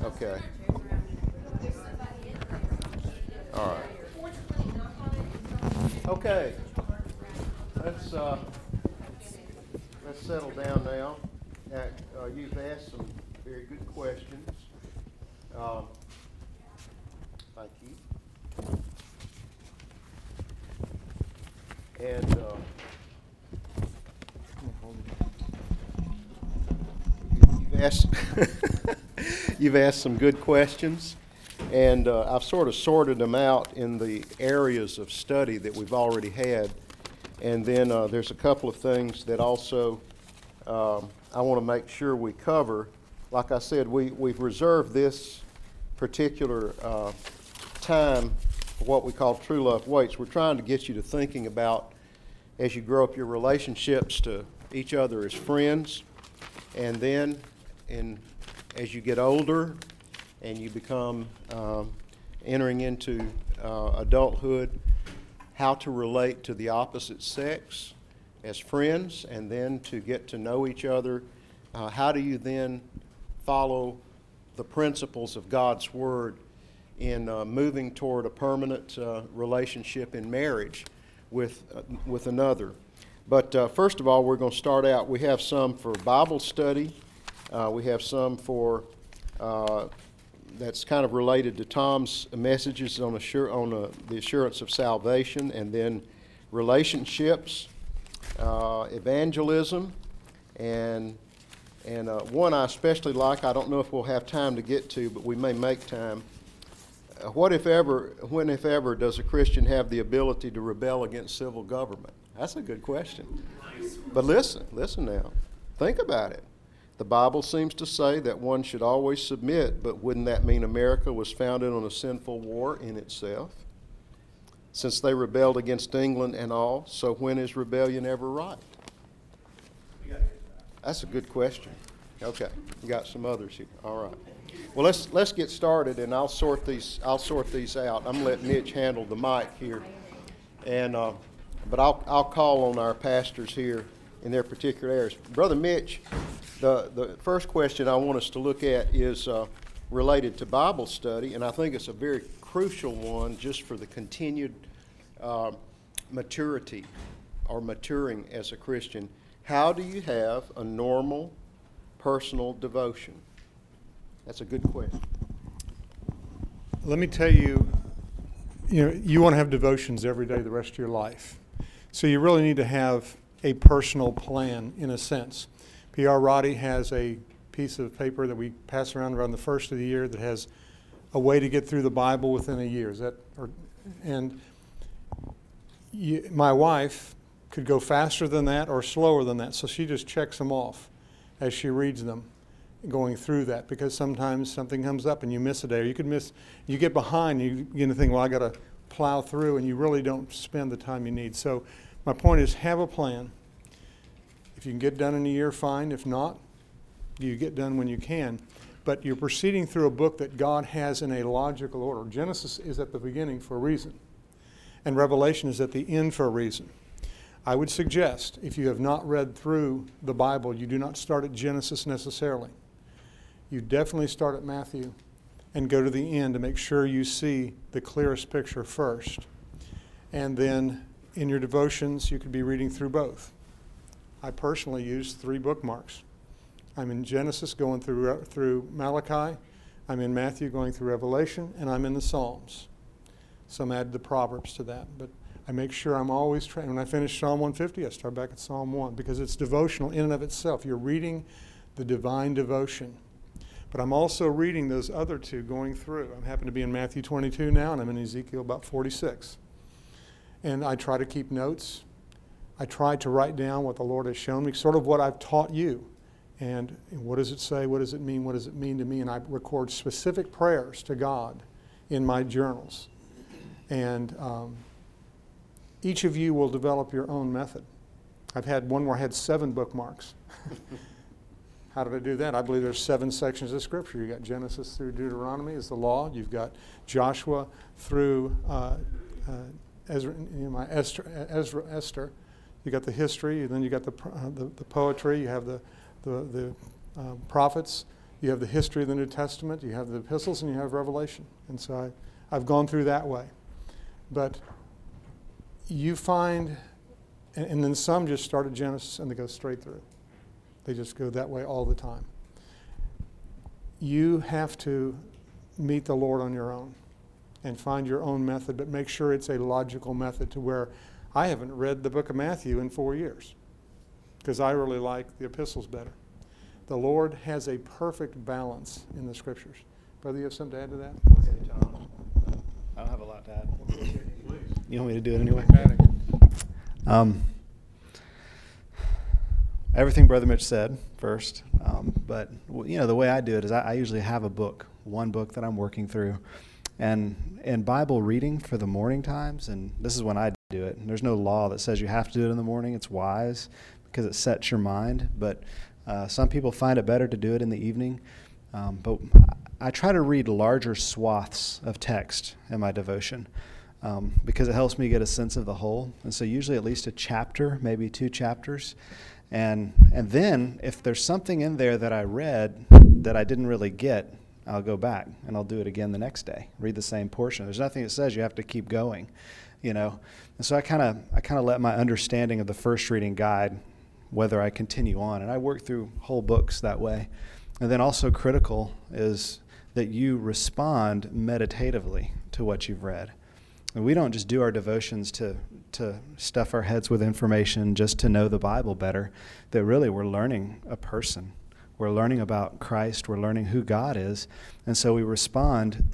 Okay. All right. Okay. Let's uh, let's settle down now. You've asked some very good questions. Um, thank you. And you've asked you've asked some good questions, and I've sort of sorted them out in the areas of study that we've already had. And then there's a couple of things that also I want to make sure we cover. Like I said, we've reserved this particular time for what we call True Love Waits. We're trying to get you to thinking about, as you grow up, your relationships to each other as friends, and then as you get older and you become entering into adulthood, how to relate to the opposite sex as friends, and then to get to know each other. How do you then follow the principles of God's Word in moving toward a permanent relationship in marriage with another? But first of all, we're going to start out. We have some for Bible study. We have some for that's kind of related to Tom's messages on the assurance of salvation, and then relationships, evangelism, and one I especially like. I don't know if we'll have time to get to, but we may make time. When if ever, does a Christian have the ability to rebel against civil government? That's a good question. But listen now. Think about it. The Bible seems to say that one should always submit, but wouldn't that mean America was founded on a sinful war in itself? Since they rebelled against England and all, so when is rebellion ever right? That's a good question. Okay, we got some others here. All right. Well, let's get started, and I'll sort these out. I'm gonna let Mitch handle the mic here, and but I'll call on our pastors here in their particular areas. Brother Mitch, the first question I want us to look at is related to Bible study, and I think it's a very crucial one just for the continued maturity or maturing as a Christian. How do you have a normal personal devotion? That's a good question. Let me tell you, you want to have devotions every day the rest of your life. So you really need to have a personal plan in a sense. P.R. Roddy has a piece of paper that we pass around the first of the year that has a way to get through the Bible within a year. My wife could go faster than that or slower than that, so she just checks them off as she reads them, going through that, because sometimes something comes up and you miss a day, or you get behind, and you begin to think, well, I got to plow through, and you really don't spend the time you need. So my point is, have a plan. If you can get done in a year, fine. If not, you get done when you can. But you're proceeding through a book that God has in a logical order. Genesis is at the beginning for a reason, and Revelation is at the end for a reason. I would suggest, if you have not read through the Bible, you do not start at Genesis necessarily. You definitely start at Matthew and go to the end to make sure you see the clearest picture first. And then in your devotions, you could be reading through both. I personally use 3 bookmarks. I'm in Genesis going through Malachi, I'm in Matthew going through Revelation, and I'm in the Psalms. Some add the Proverbs to that, but I make sure I'm always trying. When I finish Psalm 150, I start back at Psalm 1, because it's devotional in and of itself. You're reading the divine devotion. But I'm also reading those other 2 going through. I happen to be in Matthew 22 now, and I'm in Ezekiel about 46. And I try to keep notes. I try to write down what the Lord has shown me, sort of what I've taught you. And what does it say? What does it mean? What does it mean to me? And I record specific prayers to God in my journals. And each of you will develop your own method. I've had one where I had 7 bookmarks. How did I do that? I believe there's 7 sections of Scripture. You've got Genesis through Deuteronomy is the law. You've got Joshua through Esther. You got the history, and then you got the poetry. You have the prophets. You have the history of the New Testament, you have the epistles, and you have Revelation. And so I've gone through that way. But you find, and then some just start at Genesis and they go straight through. They just go that way all the time. You have to meet the Lord on your own and find your own method, but make sure it's a logical method to where I haven't read the book of Matthew in 4 years because I really like the epistles better. The Lord has a perfect balance in the Scriptures. Brother, you have something to add to that? Go ahead, Tom. I don't have a lot to add. You want me to do it anyway? Everything Brother Mitch said first, but the way I do it is I usually have one book that I'm working through, and in Bible reading for the morning times, and this is when I do it. And there's no law that says you have to do it in the morning. It's wise because it sets your mind, but some people find it better to do it in the evening. But I try to read larger swaths of text in my devotion because it helps me get a sense of the whole. And so usually at least a chapter, maybe 2 chapters. And then if there's something in there that I read that I didn't really get, I'll go back and I'll do it again the next day, read the same portion. There's nothing that says you have to keep going, And so I kind of let my understanding of the first reading guide whether I continue on. And I work through whole books that way. And then also critical is that you respond meditatively to what you've read. And we don't just do our devotions to stuff our heads with information just to know the Bible better, that really we're learning a person. We're learning about Christ. We're learning who God is. And so we respond,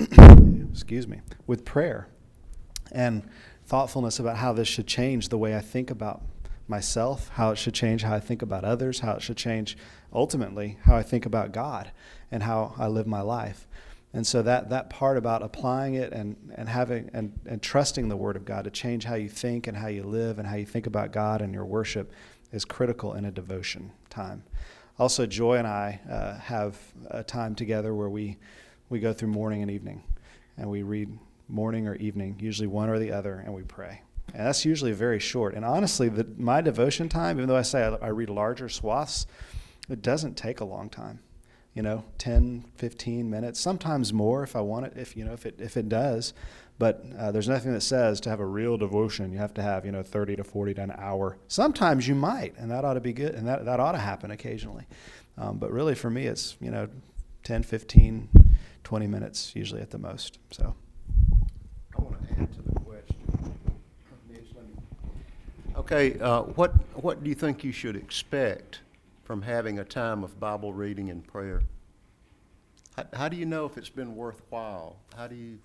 with prayer and thoughtfulness about how this should change the way I think about myself, how it should change how I think about others, how it should change ultimately how I think about God and how I live my life. And so that part about applying it and having and trusting the Word of God to change how you think and how you live and how you think about God and your worship is critical in a devotion time. Also, Joy and I have a time together where we go through morning and evening, and we read morning or evening, usually one or the other, and we pray. And that's usually very short. And honestly, my devotion time, even though I say I read larger swaths, it doesn't take a long time. 10, 15 minutes, sometimes more if I want it, if it does. But there's nothing that says to have a real devotion, you have to have, 30 to 40 to an hour. Sometimes you might, and that ought to be good, and that ought to happen occasionally. But really for me, it's, 10, 15, 20 minutes usually at the most. So I want to add to the question. Okay, what do you think you should expect from having a time of Bible reading and prayer? How do you know if it's been worthwhile? How do you...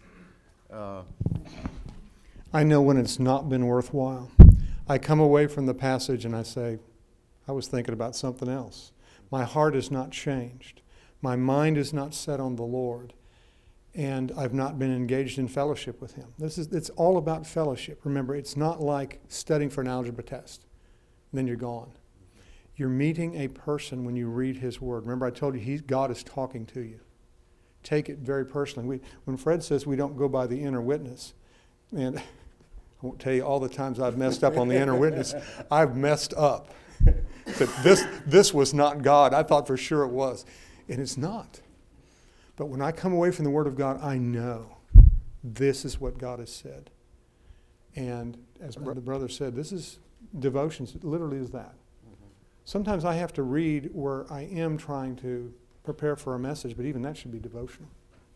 I know when it's not been worthwhile. I come away from the passage and I say, I was thinking about something else. My heart is not changed. My mind is not set on the Lord. And I've not been engaged in fellowship with Him. It's all about fellowship. Remember, it's not like studying for an algebra test. And then you're gone. You're meeting a person when you read His Word. Remember, I told you God is talking to you. Take it very personally. When Fred says we don't go by the inner witness, and I won't tell you all the times I've messed up on the inner witness. I've messed up. But this was not God. I thought for sure it was. And it's not. But when I come away from the Word of God, I know this is what God has said. And as the brother said, this is devotions. It literally is that. Sometimes I have to read where I am trying to prepare for a message, but even that should be devotional.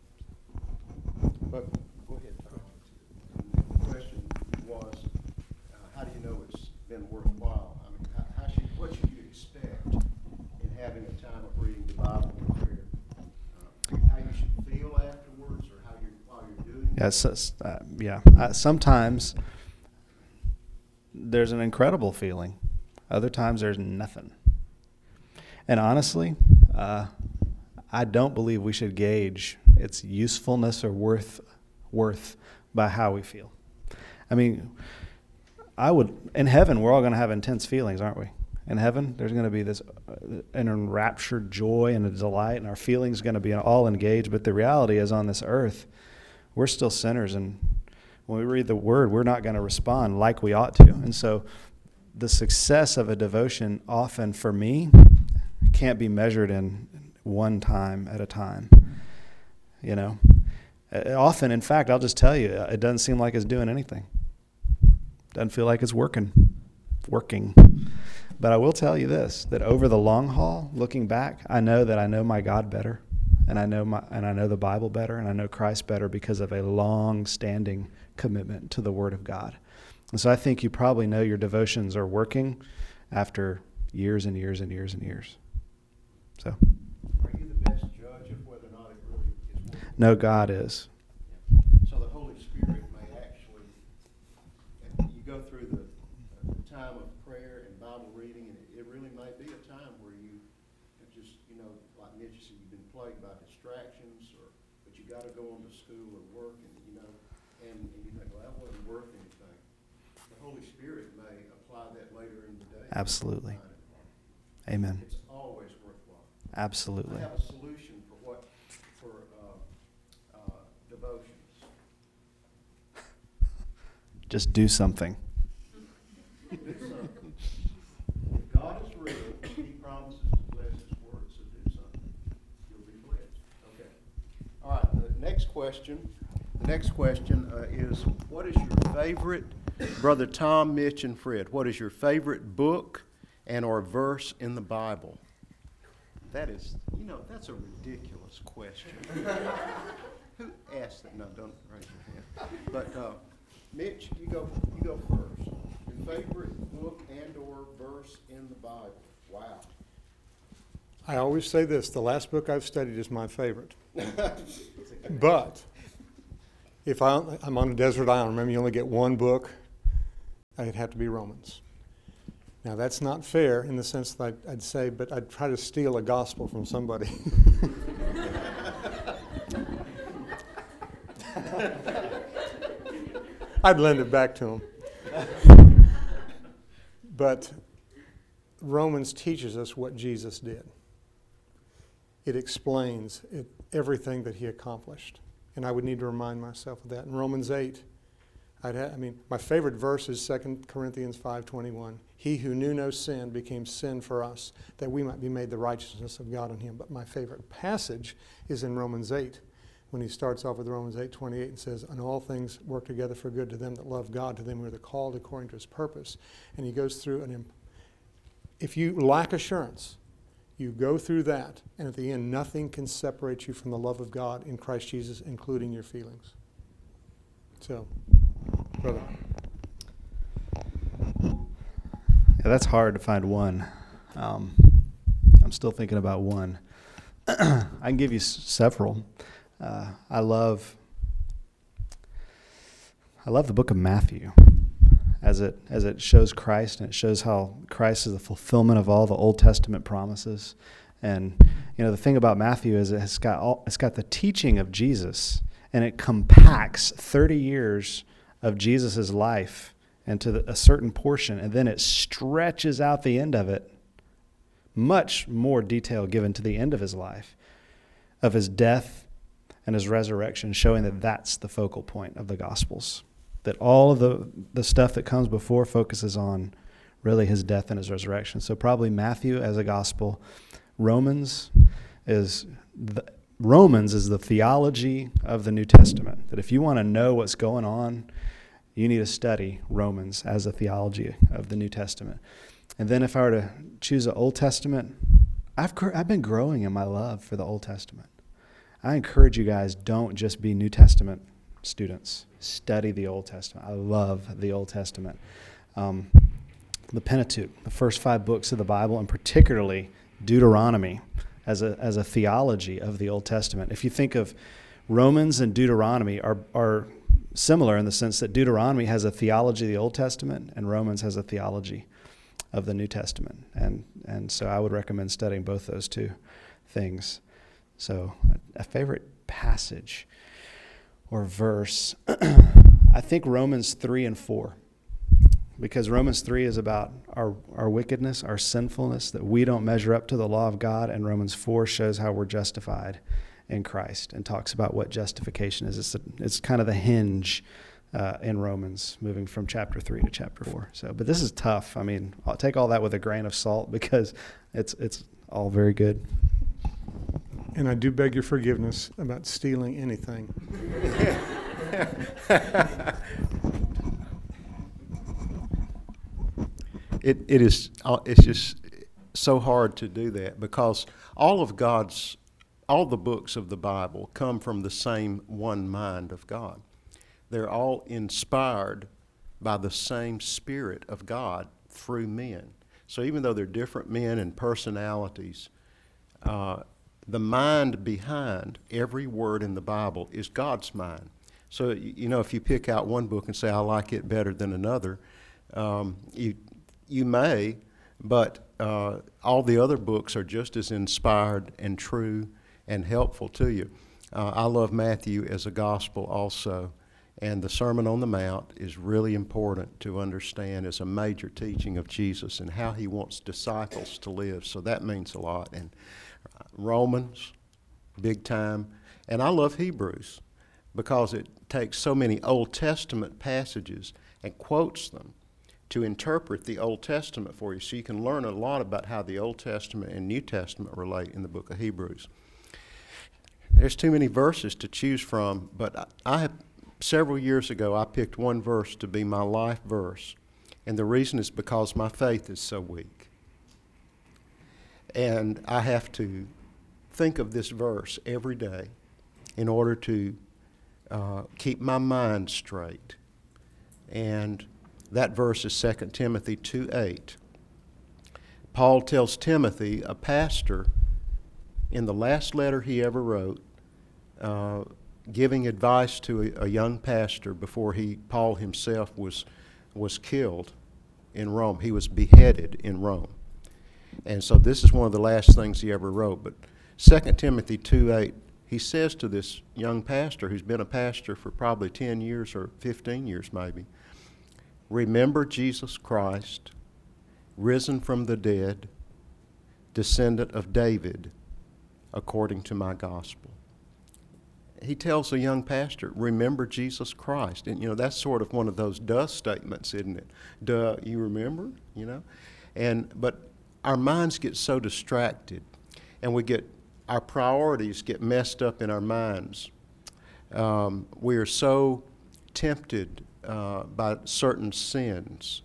But go ahead, Tom. The question was, how do you know it's been worthwhile? I mean, what should you expect in having a time of reading the Bible and prayer? How you should feel afterwards, or while you're doing it? Sometimes there's an incredible feeling. Other times there's nothing. And honestly, I don't believe we should gauge its usefulness or worth by how we feel. I mean, in heaven, we're all going to have intense feelings, aren't we? In heaven, there's going to be this an enraptured joy and a delight, and our feelings are going to be all engaged. But the reality is, on this earth, we're still sinners, and when we read the Word, we're not going to respond like we ought to. And so the success of a devotion often, for me, can't be measured in one time at a time. You know, often, in fact, I'll just tell you, it doesn't seem like it's doing anything. Doesn't feel like it's working. But I will tell you this, that over the long haul, looking back, I know that I know my God better, and I know the Bible better, and I know Christ better because of a long-standing commitment to the Word of God. And so I think you probably know your devotions are working after years and years and years and years. So. Are you the best judge of whether or not it really is working? No, God is. So the Holy Spirit may actually, you go through the time of prayer and Bible reading, and it really may be a time where you just, like Mitch said, you've been plagued by distractions, but you got to go on to school or work, and and you think, well, that wasn't worth anything. The Holy Spirit may apply that later in the day. Absolutely. Amen. It's always worthwhile. Absolutely. I have a solution for devotions. Just do something. Do something. If God is real, He promises to bless His word, so do something. You'll be blessed. Okay. All right. The next question is, what is your favorite, Brother Tom, Mitch, and Fred? What is your favorite book and or verse in the Bible? That is, that's a ridiculous question. Who asked that? No, don't raise your hand. But Mitch, you go first. Your favorite book and or verse in the Bible? Wow. I always say this, the last book I've studied is my favorite. But if I'm on a desert island, remember you only get one book, it'd have to be Romans. Now that's not fair in the sense that I'd say, but I'd try to steal a gospel from somebody. I'd lend it back to him. But Romans teaches us what Jesus did. It explains everything that he accomplished. And I would need to remind myself of that. In Romans 8, my favorite verse is 2 Corinthians 5:21. He who knew no sin became sin for us, that we might be made the righteousness of God in him. But my favorite passage is in Romans 8, when he starts off with Romans 8:28 and says, and all things work together for good to them that love God, to them who are the called according to his purpose. And he goes through, and if you lack assurance, you go through that, and at the end, nothing can separate you from the love of God in Christ Jesus, including your feelings. So, brother. Yeah, that's hard to find one. I'm still thinking about one. I can give you several. I love the book of Matthew, as it shows Christ, and it shows how Christ is the fulfillment of all the Old Testament promises. And the thing about Matthew is it's got the teaching of Jesus, and it compacts 30 years of Jesus' life into a certain portion, and then it stretches out the end of it. Much more detail given to the end of his life, of his death and his resurrection, showing that that's the focal point of the Gospels. That all of the stuff that comes before focuses on really his death and his resurrection. So probably Matthew as a gospel. Romans is the theology of the New Testament. That if you want to know what's going on, you need to study Romans as a theology of the New Testament. And then if I were to choose an Old Testament, I've been growing in my love for the Old Testament. I encourage you guys, don't just be New Testament students. Study the Old Testament. I love the Old Testament. The Pentateuch, the first 5 books of the Bible, and particularly Deuteronomy as a theology of the Old Testament. If you think of Romans and Deuteronomy are similar in the sense that Deuteronomy has a theology of the Old Testament and Romans has a theology of the New Testament. And so I would recommend studying both those two things. So a favorite passage or verse, I think Romans 3 and 4. Because Romans 3 is about our wickedness, our sinfulness, that we don't measure up to the law of God, and Romans 4 shows how we're justified in Christ and talks about what justification is. It's kind of the hinge in Romans, moving from chapter 3 to chapter 4. So, but this is tough. I mean, I'll take all that with a grain of salt because it's all very good. And I do beg your forgiveness about stealing anything. It's just so hard to do that because all the books of the Bible come from the same one mind of God. They're all inspired by the same Spirit of God through men. So even though they're different men and personalities, the mind behind every word in the Bible is God's mind. So, if you pick out one book and say, I like it better than another, you may, but all the other books are just as inspired and true and helpful to you. I love Matthew as a gospel also, and the Sermon on the Mount is really important to understand as a major teaching of Jesus and how he wants disciples to live, so that means a lot. And Romans, big time, and I love Hebrews because it takes so many Old Testament passages and quotes them to interpret the Old Testament for you, so you can learn a lot about how the Old Testament and New Testament relate in the book of Hebrews. There's too many verses to choose from, but several years ago, I picked one verse to be my life verse, and the reason is because my faith is so weak. And I have to think of this verse every day in order to keep my mind straight. And that verse is 2 Timothy 2:8. Paul tells Timothy, a pastor, in the last letter he ever wrote, giving advice to a young pastor before Paul himself was killed in Rome. He was beheaded in Rome. And so this is one of the last things he ever wrote. But 2 Timothy 2:8, he says to this young pastor who's been a pastor for probably 10 years or 15 years maybe, remember Jesus Christ, risen from the dead, descendant of David, according to my gospel. He tells a young pastor, remember Jesus Christ. And, that's sort of one of those duh statements, isn't it? Duh, you remember, But our minds get so distracted, and our priorities get messed up in our minds. We are so tempted by certain sins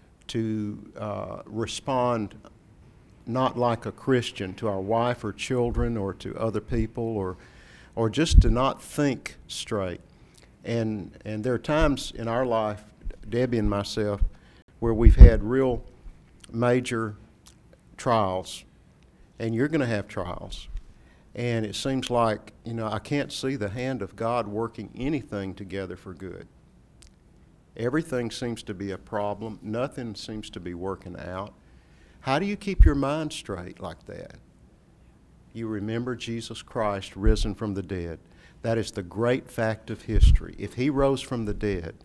to respond not like a Christian to our wife or children or to other people or just to not think straight. And there are times in our life, Debbie and myself, where we've had real major trials, and you're going to have trials. And it seems like, I can't see the hand of God working anything together for good. Everything seems to be a problem. Nothing seems to be working out. How do you keep your mind straight like that? You remember Jesus Christ risen from the dead. That is the great fact of history. If he rose from the dead,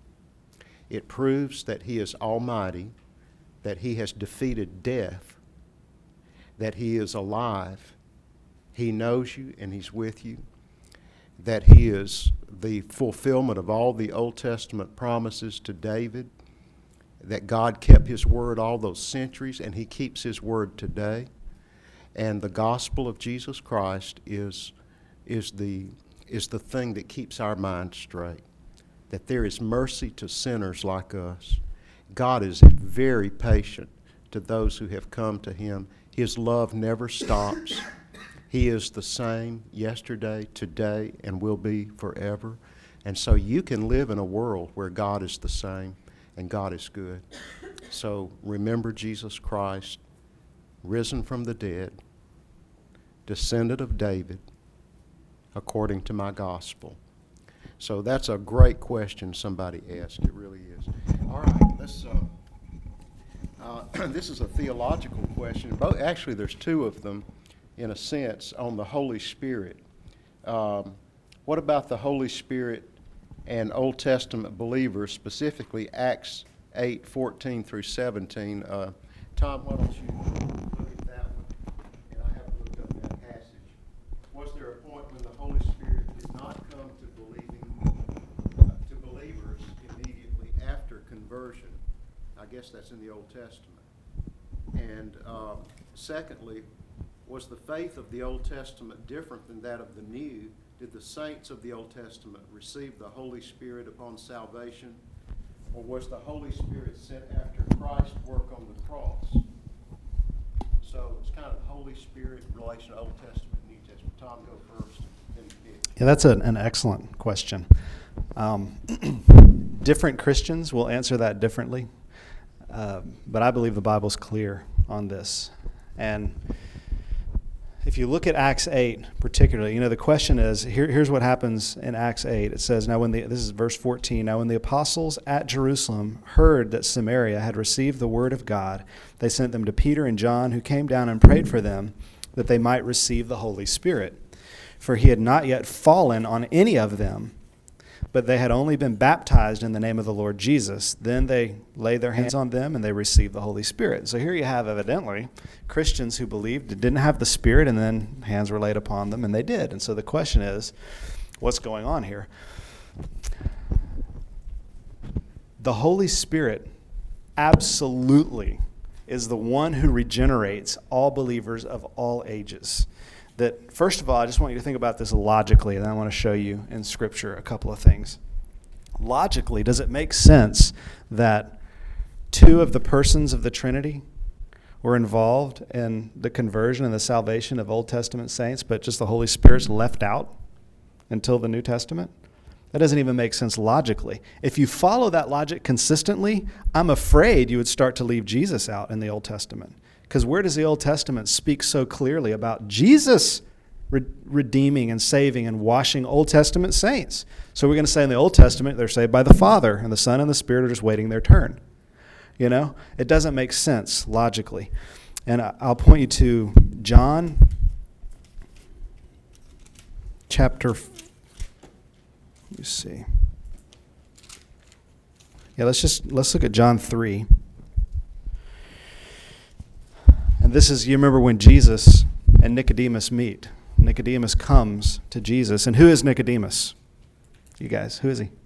it proves that he is almighty, that he has defeated death, that he is alive, he knows you and he's with you, that he is the fulfillment of all the Old Testament promises to David, that God kept his word all those centuries and he keeps his word today. And the gospel of Jesus Christ is the thing that keeps our minds straight, that there is mercy to sinners like us. God is very patient to those who have come to him. His love never stops. He is the same yesterday, today, and will be forever. And so you can live in a world where God is the same and God is good. So remember Jesus Christ, risen from the dead, descendant of David, according to my gospel. So that's a great question somebody asked. It really is. All right, let's. This is a theological question. Actually, there's two of them, in a sense, on the Holy Spirit. What about the Holy Spirit and Old Testament believers, specifically Acts 8:14 through 17? Tom, why don't you look at that one? And I haven't looked up that passage. Was there a point when the Holy Spirit did not come to believers immediately after conversion? I guess that's in the Old Testament. And secondly, Was the faith of the Old Testament different than that of the New? Did the saints of the Old Testament receive the Holy Spirit upon salvation? Or was the Holy Spirit sent after Christ's work on the cross? So it's kind of the Holy Spirit in relation to Old Testament and New Testament. Tom, go first, then Dick. Yeah, that's an excellent question. Different Christians will answer that differently, but I believe the Bible's clear on this. And if you look at Acts 8 particularly, the question is, here's what happens in Acts 8. It says, this is verse 14, now when the apostles at Jerusalem heard that Samaria had received the word of God, they sent them to Peter and John, who came down and prayed for them that they might receive the Holy Spirit. For he had not yet fallen on any of them, but they had only been baptized in the name of the Lord Jesus. Then they laid their hands on them and they received the Holy Spirit. So here you have, evidently, Christians who believed didn't have the Spirit, and then hands were laid upon them, and they did. And so the question is, what's going on here? The Holy Spirit absolutely is the one who regenerates all believers of all ages. That, first of all, I just want you to think about this logically, and then I want to show you in Scripture a couple of things. Logically, does it make sense that two of the persons of the Trinity were involved in the conversion and the salvation of Old Testament saints, but just the Holy Spirit's left out until the New Testament? That doesn't even make sense logically. If you follow that logic consistently, I'm afraid you would start to leave Jesus out in the Old Testament. Because where does the Old Testament speak so clearly about Jesus redeeming and saving and washing Old Testament saints? So we're going to say in the Old Testament they're saved by the Father, and the Son and the Spirit are just waiting their turn. It doesn't make sense logically. And I'll point you to John chapter, let me see. Yeah, let's look at John 3. And this is, you remember when Jesus and Nicodemus meet. Nicodemus comes to Jesus. And who is Nicodemus? You guys, who is he?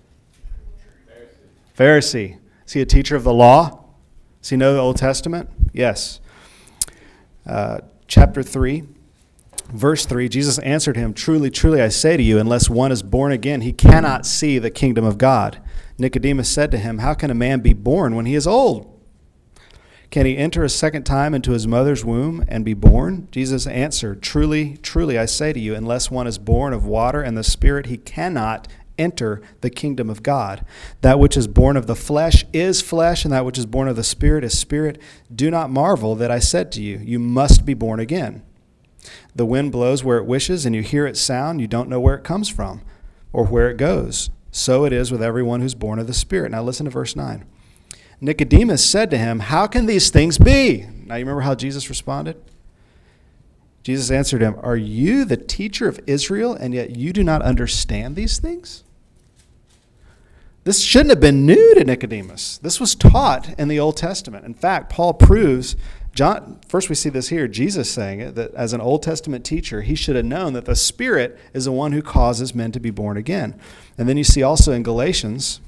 Pharisee. Is he a teacher of the law? Does he know the Old Testament? Yes. Chapter 3, verse 3, Jesus answered him, truly, truly, I say to you, unless one is born again, he cannot see the kingdom of God. Nicodemus said to him, how can a man be born when he is old? Can he enter a second time into his mother's womb and be born? Jesus answered, truly, truly, I say to you, unless one is born of water and the Spirit, he cannot enter the kingdom of God. That which is born of the flesh is flesh, and that which is born of the Spirit is spirit. Do not marvel that I said to you, you must be born again. The wind blows where it wishes, and you hear its sound. You don't know where it comes from or where it goes. So it is with everyone who's born of the Spirit. Now listen to verse 9. Nicodemus said to him, how can these things be? Now you remember how Jesus responded? Jesus answered him, are you the teacher of Israel, and yet you do not understand these things? This shouldn't have been new to Nicodemus. This was taught in the Old Testament. In fact, Paul proves, first we see this here, Jesus saying it, that as an Old Testament teacher, he should have known that the Spirit is the one who causes men to be born again. And then you see also in Galatians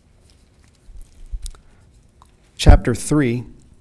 chapter 3,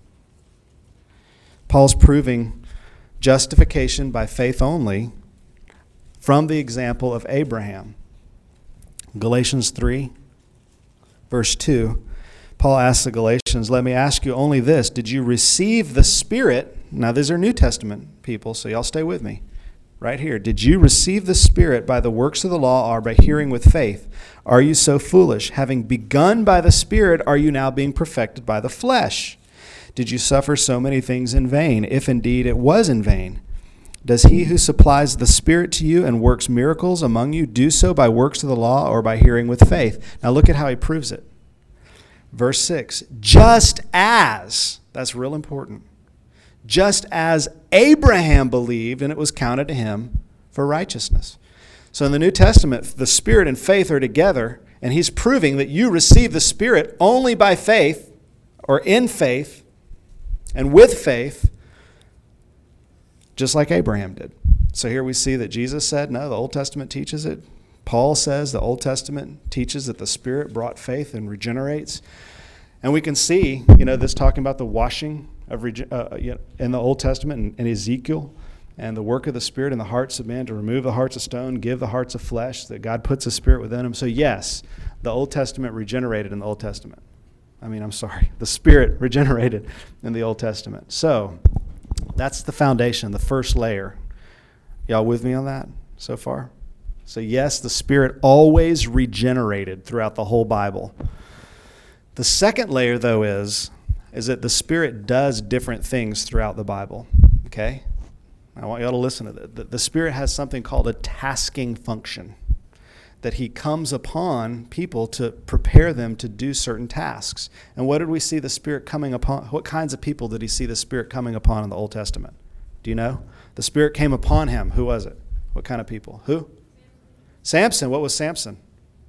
Paul's proving justification by faith only from the example of Abraham. Galatians 3, verse 2, Paul asks the Galatians, let me ask you only this, did you receive the Spirit? Now these are New Testament people, so y'all stay with me. Right here, did you receive the Spirit by the works of the law or by hearing with faith? Are you so foolish? Having begun by the Spirit, are you now being perfected by the flesh? Did you suffer so many things in vain, if indeed it was in vain? Does he who supplies the Spirit to you and works miracles among you do so by works of the law or by hearing with faith? Now look at how he proves it. Verse 6, just as, that's real important, just as Abraham believed and it was counted to him for righteousness. So in the New Testament, the Spirit and faith are together, and he's proving that you receive the Spirit only by faith or in faith and with faith, just like Abraham did. So here we see that Jesus said, no, the Old Testament teaches it. Paul says the Old Testament teaches that the Spirit brought faith and regenerates. And we can see, this talking about the washing in the Old Testament and Ezekiel, and the work of the Spirit in the hearts of men to remove the hearts of stone, give the hearts of flesh, that God puts a spirit within them. So yes, the Old Testament regenerated in the Old Testament. The Spirit regenerated in the Old Testament. So that's the foundation, the first layer. Y'all with me on that so far? So yes, the Spirit always regenerated throughout the whole Bible. The second layer, though, is that the Spirit does different things throughout the Bible. Okay? I want y'all to listen to that. The Spirit has something called a tasking function, that he comes upon people to prepare them to do certain tasks. And what did we see the Spirit coming upon? What kinds of people did he see the Spirit coming upon in the Old Testament? Do you know? The Spirit came upon him. Who was it? What kind of people? Who? Samson. What was Samson?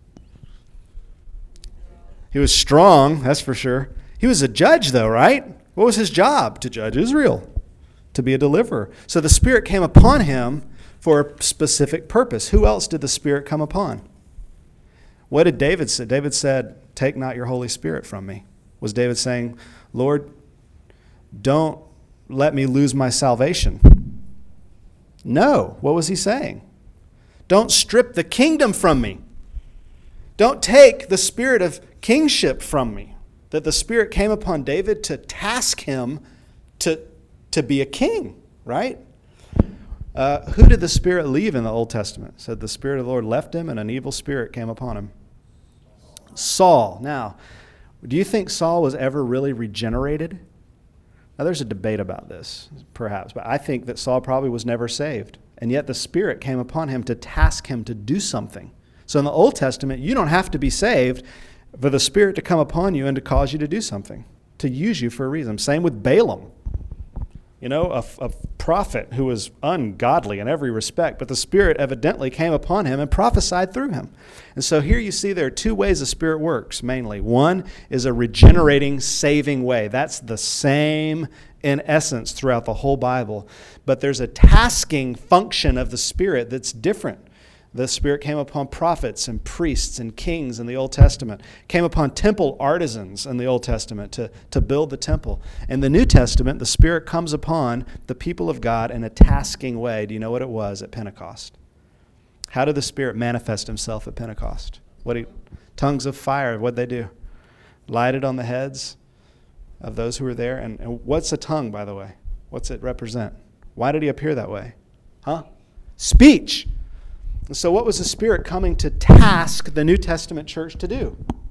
He was strong, that's for sure. He was a judge, though, right? What was his job? To judge Israel, to be a deliverer. So the Spirit came upon him for a specific purpose. Who else did the Spirit come upon? What did David say? David said, "Take not your Holy Spirit from me." Was David saying, "Lord, don't let me lose my salvation"? No. What was he saying? Don't strip the kingdom from me. Don't take the spirit of kingship from me. That the Spirit came upon David to task him to be a king, right? Who did the Spirit leave in the Old Testament? It said the Spirit of the Lord left him and an evil spirit came upon him. Saul. Now, do you think Saul was ever really regenerated? Now, there's a debate about this, perhaps, but I think that Saul probably was never saved. And yet the Spirit came upon him to task him to do something. So in the Old Testament, you don't have to be saved for the Spirit to come upon you and to cause you to do something, to use you for a reason. Same with Balaam. You know, a prophet who was ungodly in every respect, but the Spirit evidently came upon him and prophesied through him. And so here you see there are two ways the Spirit works, mainly. One is a regenerating, saving way. That's the same in essence throughout the whole Bible. But there's a tasking function of the Spirit that's different. The Spirit came upon prophets and priests and kings in the Old Testament. Came upon temple artisans in the Old Testament to build the temple. In the New Testament, the Spirit comes upon the people of God in a tasking way. Do you know what it was at Pentecost? How did the Spirit manifest himself at Pentecost? Tongues of fire, what'd they do? Lighted on the heads of those who were there. And what's a tongue, by the way? What's it represent? Why did he appear that way? Speech. And so what was the Spirit coming to task the New Testament church to do?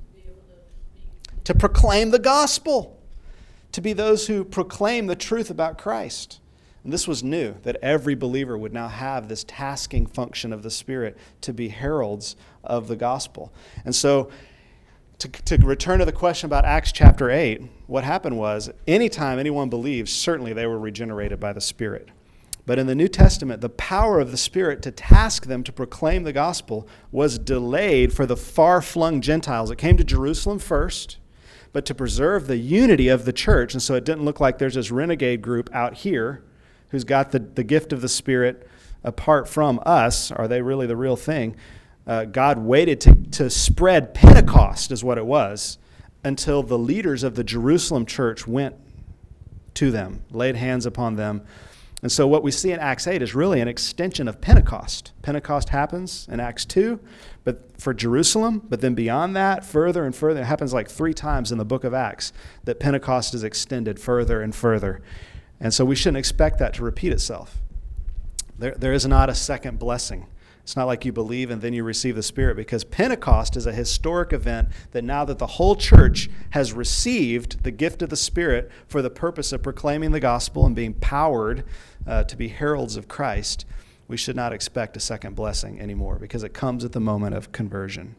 To proclaim the gospel. To be those who proclaim the truth about Christ. And this was new, that every believer would now have this tasking function of the Spirit to be heralds of the gospel. And so to return to the question about Acts chapter 8, what happened was, anytime anyone believed, certainly they were regenerated by the Spirit. But in the New Testament, the power of the Spirit to task them to proclaim the gospel was delayed for the far-flung Gentiles. It came to Jerusalem first, but to preserve the unity of the church, and so it didn't look like there's this renegade group out here who's got the gift of the Spirit apart from us. Are they really the real thing? God waited to spread Pentecost, is what it was, until the leaders of the Jerusalem church went to them, laid hands upon them. And so what we see in Acts 8 is really an extension of Pentecost. Pentecost happens in Acts 2, but for Jerusalem, but then beyond that, further and further, it happens like 3 times in the book of Acts that Pentecost is extended further and further. And so we shouldn't expect that to repeat itself. There is not a second blessing. It's not like you believe and then you receive the Spirit, because Pentecost is a historic event that now that the whole church has received the gift of the Spirit for the purpose of proclaiming the gospel and being powered to be heralds of Christ, we should not expect a second blessing anymore, because it comes at the moment of conversion.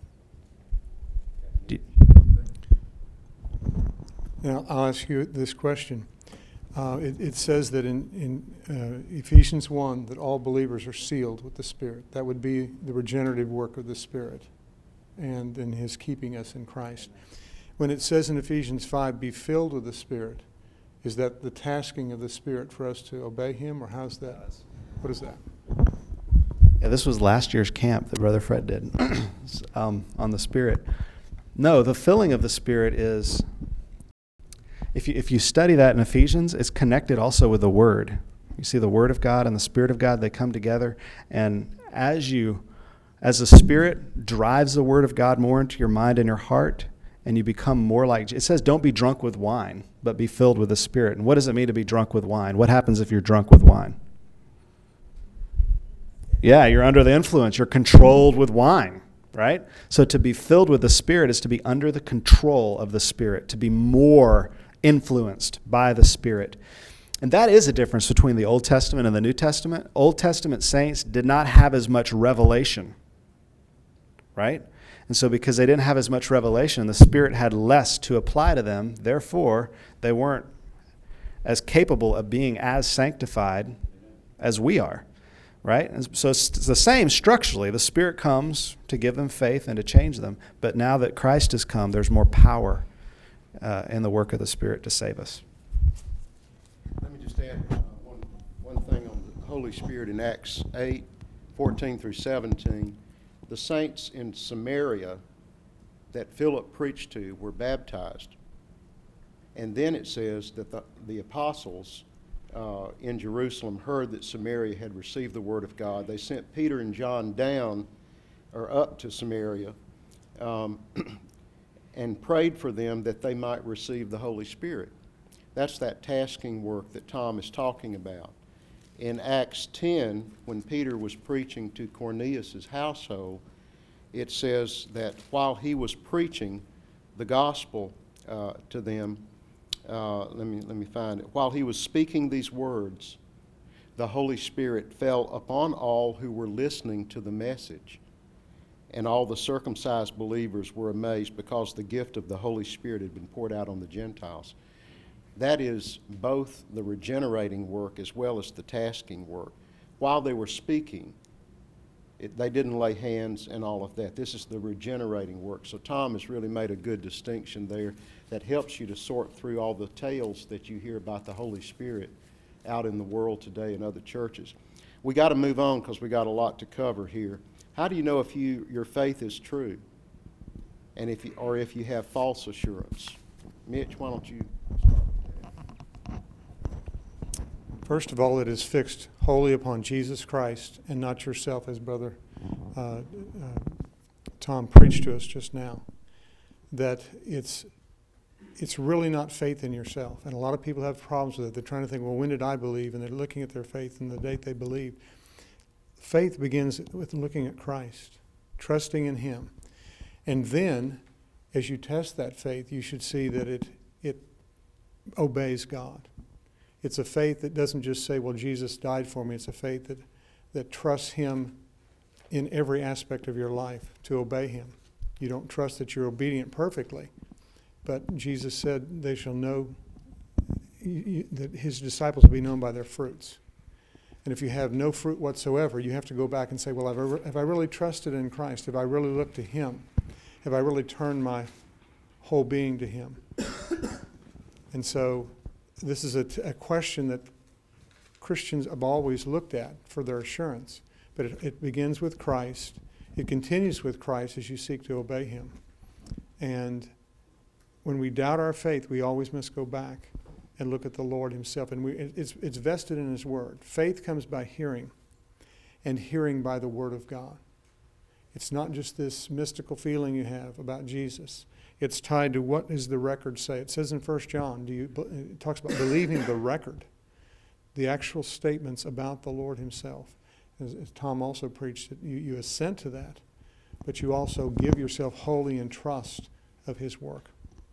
Now, I'll ask you this question. It says that in Ephesians 1 that all believers are sealed with the Spirit. That would be the regenerative work of the Spirit and in His keeping us in Christ. When it says in Ephesians 5, be filled with the Spirit, is that the tasking of the Spirit for us to obey Him, or how's that? What is that? Yeah, this was last year's camp that Brother Fred did on the Spirit. No, the filling of the Spirit is if you study that in Ephesians, it's connected also with the Word. You see the Word of God and the Spirit of God, they come together. And as the Spirit drives the Word of God more into your mind and your heart, and you become more like, it says, don't be drunk with wine, but be filled with the Spirit. And what does it mean to be drunk with wine? What happens if you're drunk with wine? Yeah, you're under the influence. You're controlled with wine, right? So to be filled with the Spirit is to be under the control of the Spirit, to be more influenced by the Spirit. And that is a difference between the Old Testament and the New Testament. Old Testament saints did not have as much revelation, right? And so because they didn't have as much revelation, the Spirit had less to apply to them. Therefore, they weren't as capable of being as sanctified as we are, right? And so it's the same structurally. The Spirit comes to give them faith and to change them. But now that Christ has come, there's more power in the work of the Spirit to save us. Let me just add one thing on the Holy Spirit in Acts 8:14 through 17. The saints in Samaria that Philip preached to were baptized. And then it says that the apostles in Jerusalem heard that Samaria had received the word of God. They sent Peter and John up to Samaria and prayed for them that they might receive the Holy Spirit. That's that tasking work that Tom is talking about. In Acts 10, when Peter was preaching to Cornelius' household, it says that while he was preaching the gospel to them, let me find it. While he was speaking these words, the Holy Spirit fell upon all who were listening to the message. And all the circumcised believers were amazed because the gift of the Holy Spirit had been poured out on the Gentiles. That is both the regenerating work as well as the tasking work. While they were speaking, they didn't lay hands and all of that. This is the regenerating work. So Tom has really made a good distinction there that helps you to sort through all the tales that you hear about the Holy Spirit out in the world today in other churches. We got to move on because we got a lot to cover here. How do you know if your faith is true, and if you have false assurance? Mitch, why don't you start with that? First of all, it is fixed wholly upon Jesus Christ and not yourself, as Brother Tom preached to us just now. That it's really not faith in yourself. And a lot of people have problems with it. They're trying to think, well, when did I believe? And they're looking at their faith and the date they believed. Faith begins with looking at Christ, trusting in Him. And then, as you test that faith, you should see that it obeys God. It's a faith that doesn't just say, well, Jesus died for me. It's a faith that trusts Him in every aspect of your life to obey Him. You don't trust that you're obedient perfectly, but Jesus said they shall know that His disciples will be known by their fruits. And if you have no fruit whatsoever, you have to go back and say, well, have I really trusted in Christ? Have I really looked to Him? Have I really turned my whole being to Him? And so this is a question that Christians have always looked at for their assurance. But it begins with Christ. It continues with Christ as you seek to obey Him. And when we doubt our faith, we always must go back and look at the Lord Himself. And it's vested in His Word. Faith comes by hearing, and hearing by the Word of God. It's not just this mystical feeling you have about Jesus. It's tied to what does the record say. It says in 1 John, it talks about believing the record, the actual statements about the Lord Himself. As Tom also preached, you assent to that, but you also give yourself wholly in trust of His work.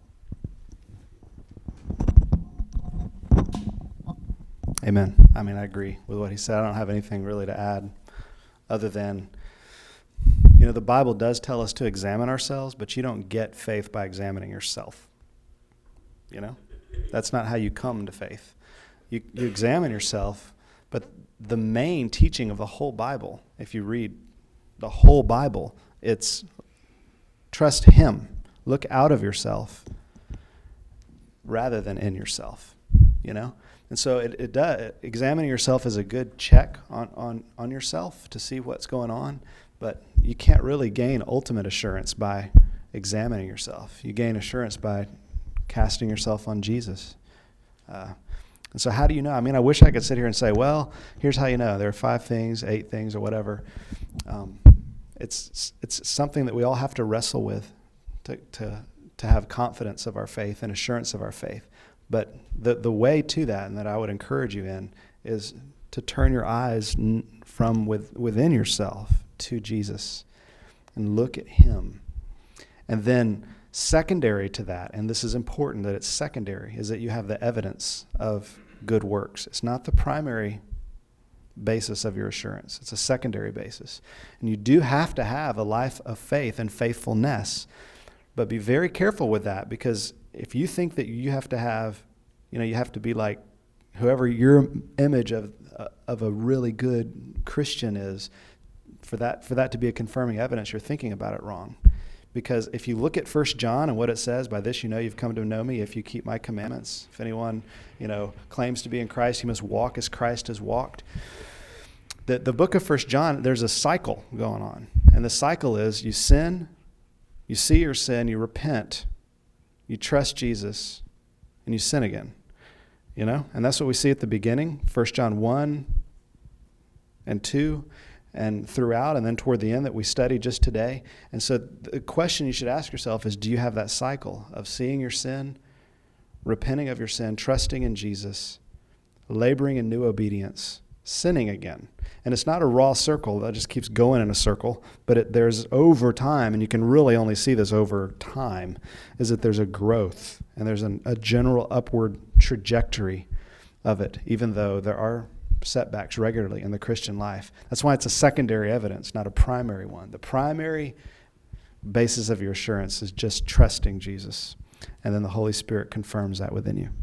Amen. I mean, I agree with what he said. I don't have anything really to add other than, the Bible does tell us to examine ourselves, but you don't get faith by examining yourself. That's not how you come to faith. You examine yourself, but the main teaching of the whole Bible, if you read the whole Bible, it's trust Him. Look out of yourself rather than in yourself, And so it does. Examining yourself is a good check on yourself to see what's going on, but you can't really gain ultimate assurance by examining yourself. You gain assurance by casting yourself on Jesus. And so how do you know? I mean, I wish I could sit here and say, well, here's how you know. There are 5 things, 8 things, or whatever. It's something that we all have to wrestle with to have confidence of our faith and assurance of our faith. But the way to that, and that I would encourage you in, is to turn your eyes from within yourself to Jesus and look at him. And then secondary to that, and this is important that it's secondary, is that you have the evidence of good works. It's not the primary basis of your assurance. It's a secondary basis. And you do have to have a life of faith and faithfulness. But be very careful with that, because if you think that you have to have, you have to be like whoever your image of a really good Christian is, for that to be a confirming evidence, you're thinking about it wrong. Because if you look at 1 John and what it says, by this you know you've come to know me if you keep my commandments. If anyone, claims to be in Christ, he must walk as Christ has walked. The book of 1 John, there's a cycle going on. And the cycle is you sin, you see your sin, you repent, you trust Jesus, and you sin again. And that's what we see at the beginning, 1 John 1 and 2. And throughout, and then toward the end that we studied just today. And so the question you should ask yourself is, do you have that cycle of seeing your sin, repenting of your sin, trusting in Jesus, laboring in new obedience, sinning again? And it's not a raw circle that just keeps going in a circle, but there's over time, and you can really only see this over time, is that there's a growth, and there's a general upward trajectory of it, even though there are setbacks regularly in the Christian life. That's why it's a secondary evidence, not a primary one. The primary basis of your assurance is just trusting Jesus, and then the Holy Spirit confirms that within you.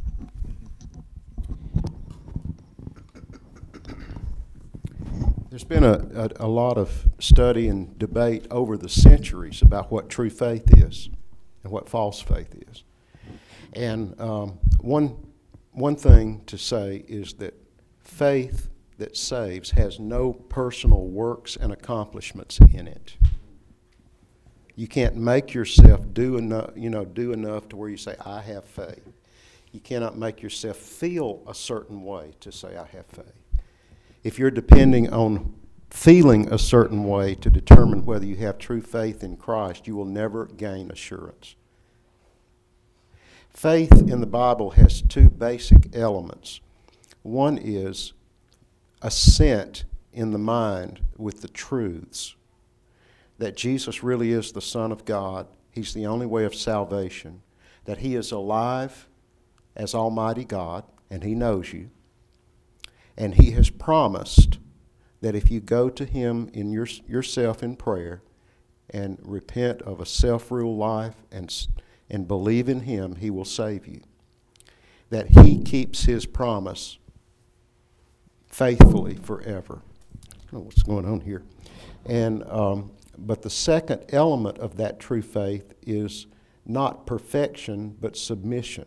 There's been a lot of study and debate over the centuries about what true faith is and what false faith is. And one thing to say is that faith that saves has no personal works and accomplishments in it. You can't make yourself do enough to where you say, I have faith. You cannot make yourself feel a certain way to say, I have faith. If you're depending on feeling a certain way to determine whether you have true faith in Christ, you will never gain assurance. Faith in the Bible has 2 basic elements. One is assent in the mind with the truths that Jesus really is the Son of God. He's the only way of salvation. That he is alive as Almighty God, and he knows you. And he has promised that if you go to him in yourself in prayer and repent of a self-ruled life and believe in him, he will save you. That he keeps his promise faithfully forever. I don't know what's going on here. And but the second element of that true faith is not perfection, but submission.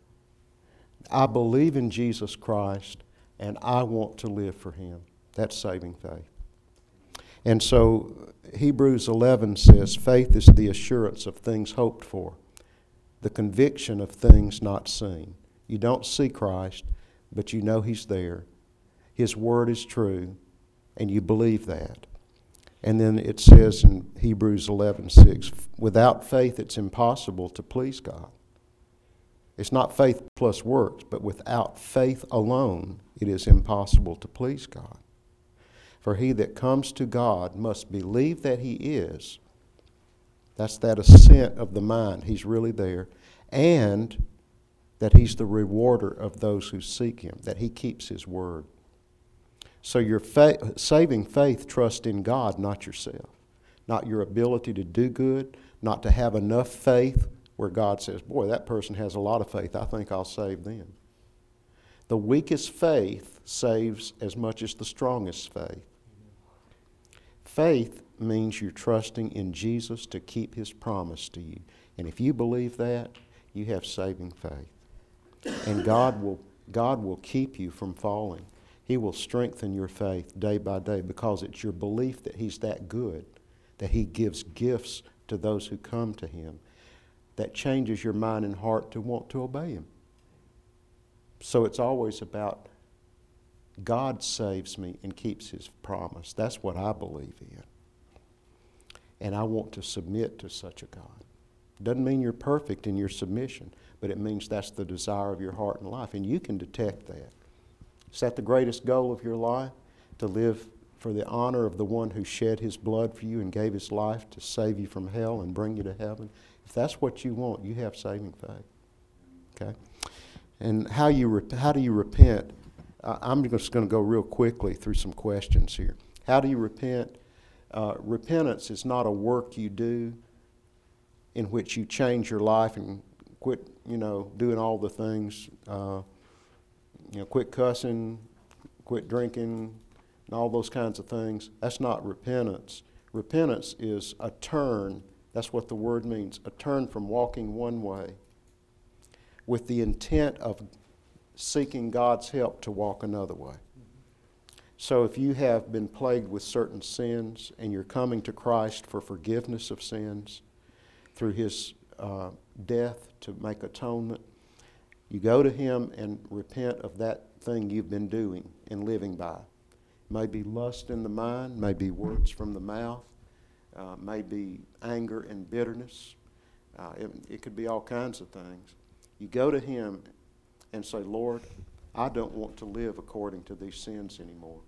I believe in Jesus Christ, and I want to live for him. That's saving faith. And so Hebrews 11 says, faith is the assurance of things hoped for, the conviction of things not seen. You don't see Christ, but you know he's there. His word is true, and you believe that. And then it says in Hebrews 11:6, without faith it's impossible to please God. It's not faith plus works, but without faith alone it is impossible to please God. For he that comes to God must believe that he is. That's that assent of the mind. He's really there. And that he's the rewarder of those who seek him, that he keeps his word. So your saving faith trusts in God, not yourself, not your ability to do good, not to have enough faith where God says, boy, that person has a lot of faith, I think I'll save them. The weakest faith saves as much as the strongest faith. Faith means you're trusting in Jesus to keep his promise to you. And if you believe that, you have saving faith. And God will keep you from falling. He will strengthen your faith day by day because it's your belief that he's that good, that he gives gifts to those who come to him. that changes your mind and heart to want to obey Him. So it's always about God saves me and keeps His promise. That's what I believe in. And I want to submit to such a God. Doesn't mean you're perfect in your submission, but it means that's the desire of your heart and life, and you can detect that. Is that the greatest goal of your life? To live for the honor of the one who shed His blood for you and gave His life to save you from hell and bring you to heaven? If that's what you want, you have saving faith. Okay? And how do you repent? I'm just going to go real quickly through some questions here. How do you repent? Repentance is not a work you do in which you change your life and quit, doing all the things, quit cussing, quit drinking, and all those kinds of things. That's not repentance. Repentance is a turn. That's what the word means, a turn from walking one way with the intent of seeking God's help to walk another way. So if you have been plagued with certain sins and you're coming to Christ for forgiveness of sins through His death to make atonement, you go to Him and repent of that thing you've been doing and living by. It may be lust in the mind, may be words from the mouth, may be anger and bitterness. It could be all kinds of things. You go to Him and say, Lord, I don't want to live according to these sins anymore.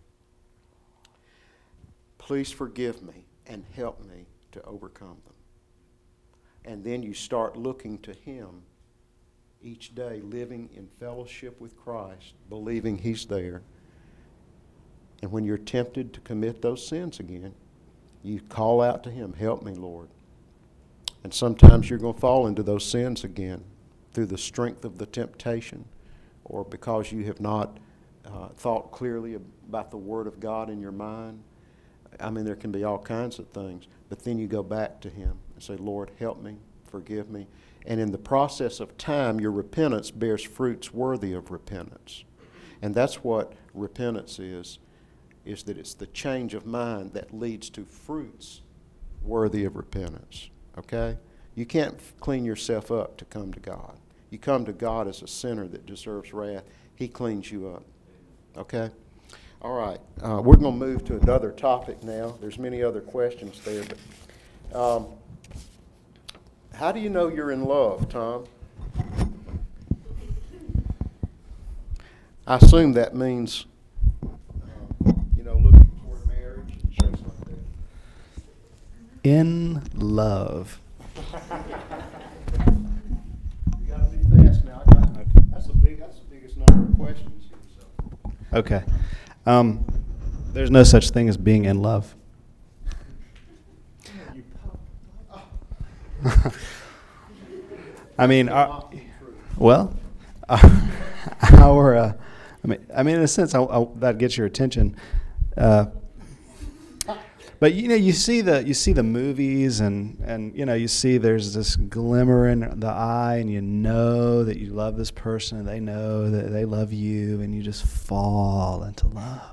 Please forgive me and help me to overcome them. And then you start looking to Him each day, living in fellowship with Christ, believing He's there. And when you're tempted to commit those sins again, you call out to Him, help me, Lord. And sometimes you're going to fall into those sins again through the strength of the temptation, or because you have not thought clearly about the Word of God in your mind. I mean, there can be all kinds of things. But then you go back to Him and say, Lord, help me, forgive me. And in the process of time, your repentance bears fruits worthy of repentance. And that's what repentance is that it's the change of mind that leads to fruits worthy of repentance. Okay? You can't clean yourself up to come to God. You come to God as a sinner that deserves wrath. He cleans you up. Okay? All right. We're going to move to another topic now. There's many other questions there. But how do you know you're in love, Tom? I assume that means, looking toward marriage and things like that. In love. You got to be fast now. That's the biggest number of questions here. So. Okay. There's no such thing as being in love. I mean, in a sense, that gets your attention. But you see the movies, and you see there's this glimmer in the eye, and you know that you love this person, and they know that they love you, and you just fall into love,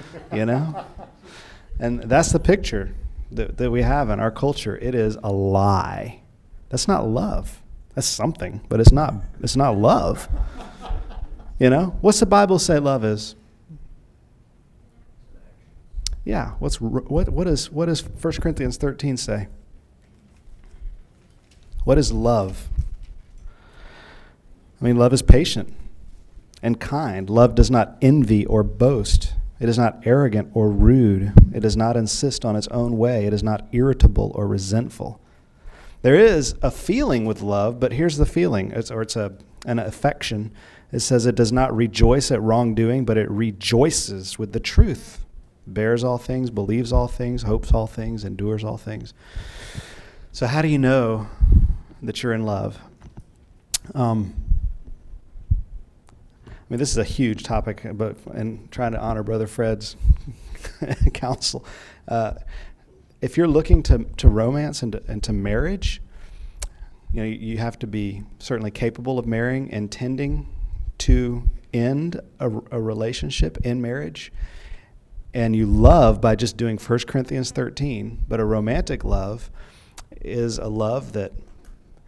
And that's the picture that we have in our culture. It is a lie. That's not love. That's something, but it's not love. What's the Bible say love is? Yeah, what does 1 Corinthians 13 say? What is love? Love is patient and kind. Love does not envy or boast. It is not arrogant or rude. It does not insist on its own way. It is not irritable or resentful. There is a feeling with love, but here's the feeling. It's an affection. It says it does not rejoice at wrongdoing, but it rejoices with the truth. Bears all things, believes all things, hopes all things, endures all things. So how do you know that you're in love? This is a huge topic, but in trying to honor Brother Fred's counsel, if you're looking to romance and to marriage, you have to be certainly capable of marrying, intending to end a relationship in marriage. And you love by just doing 1 Corinthians 13, but a romantic love is a love that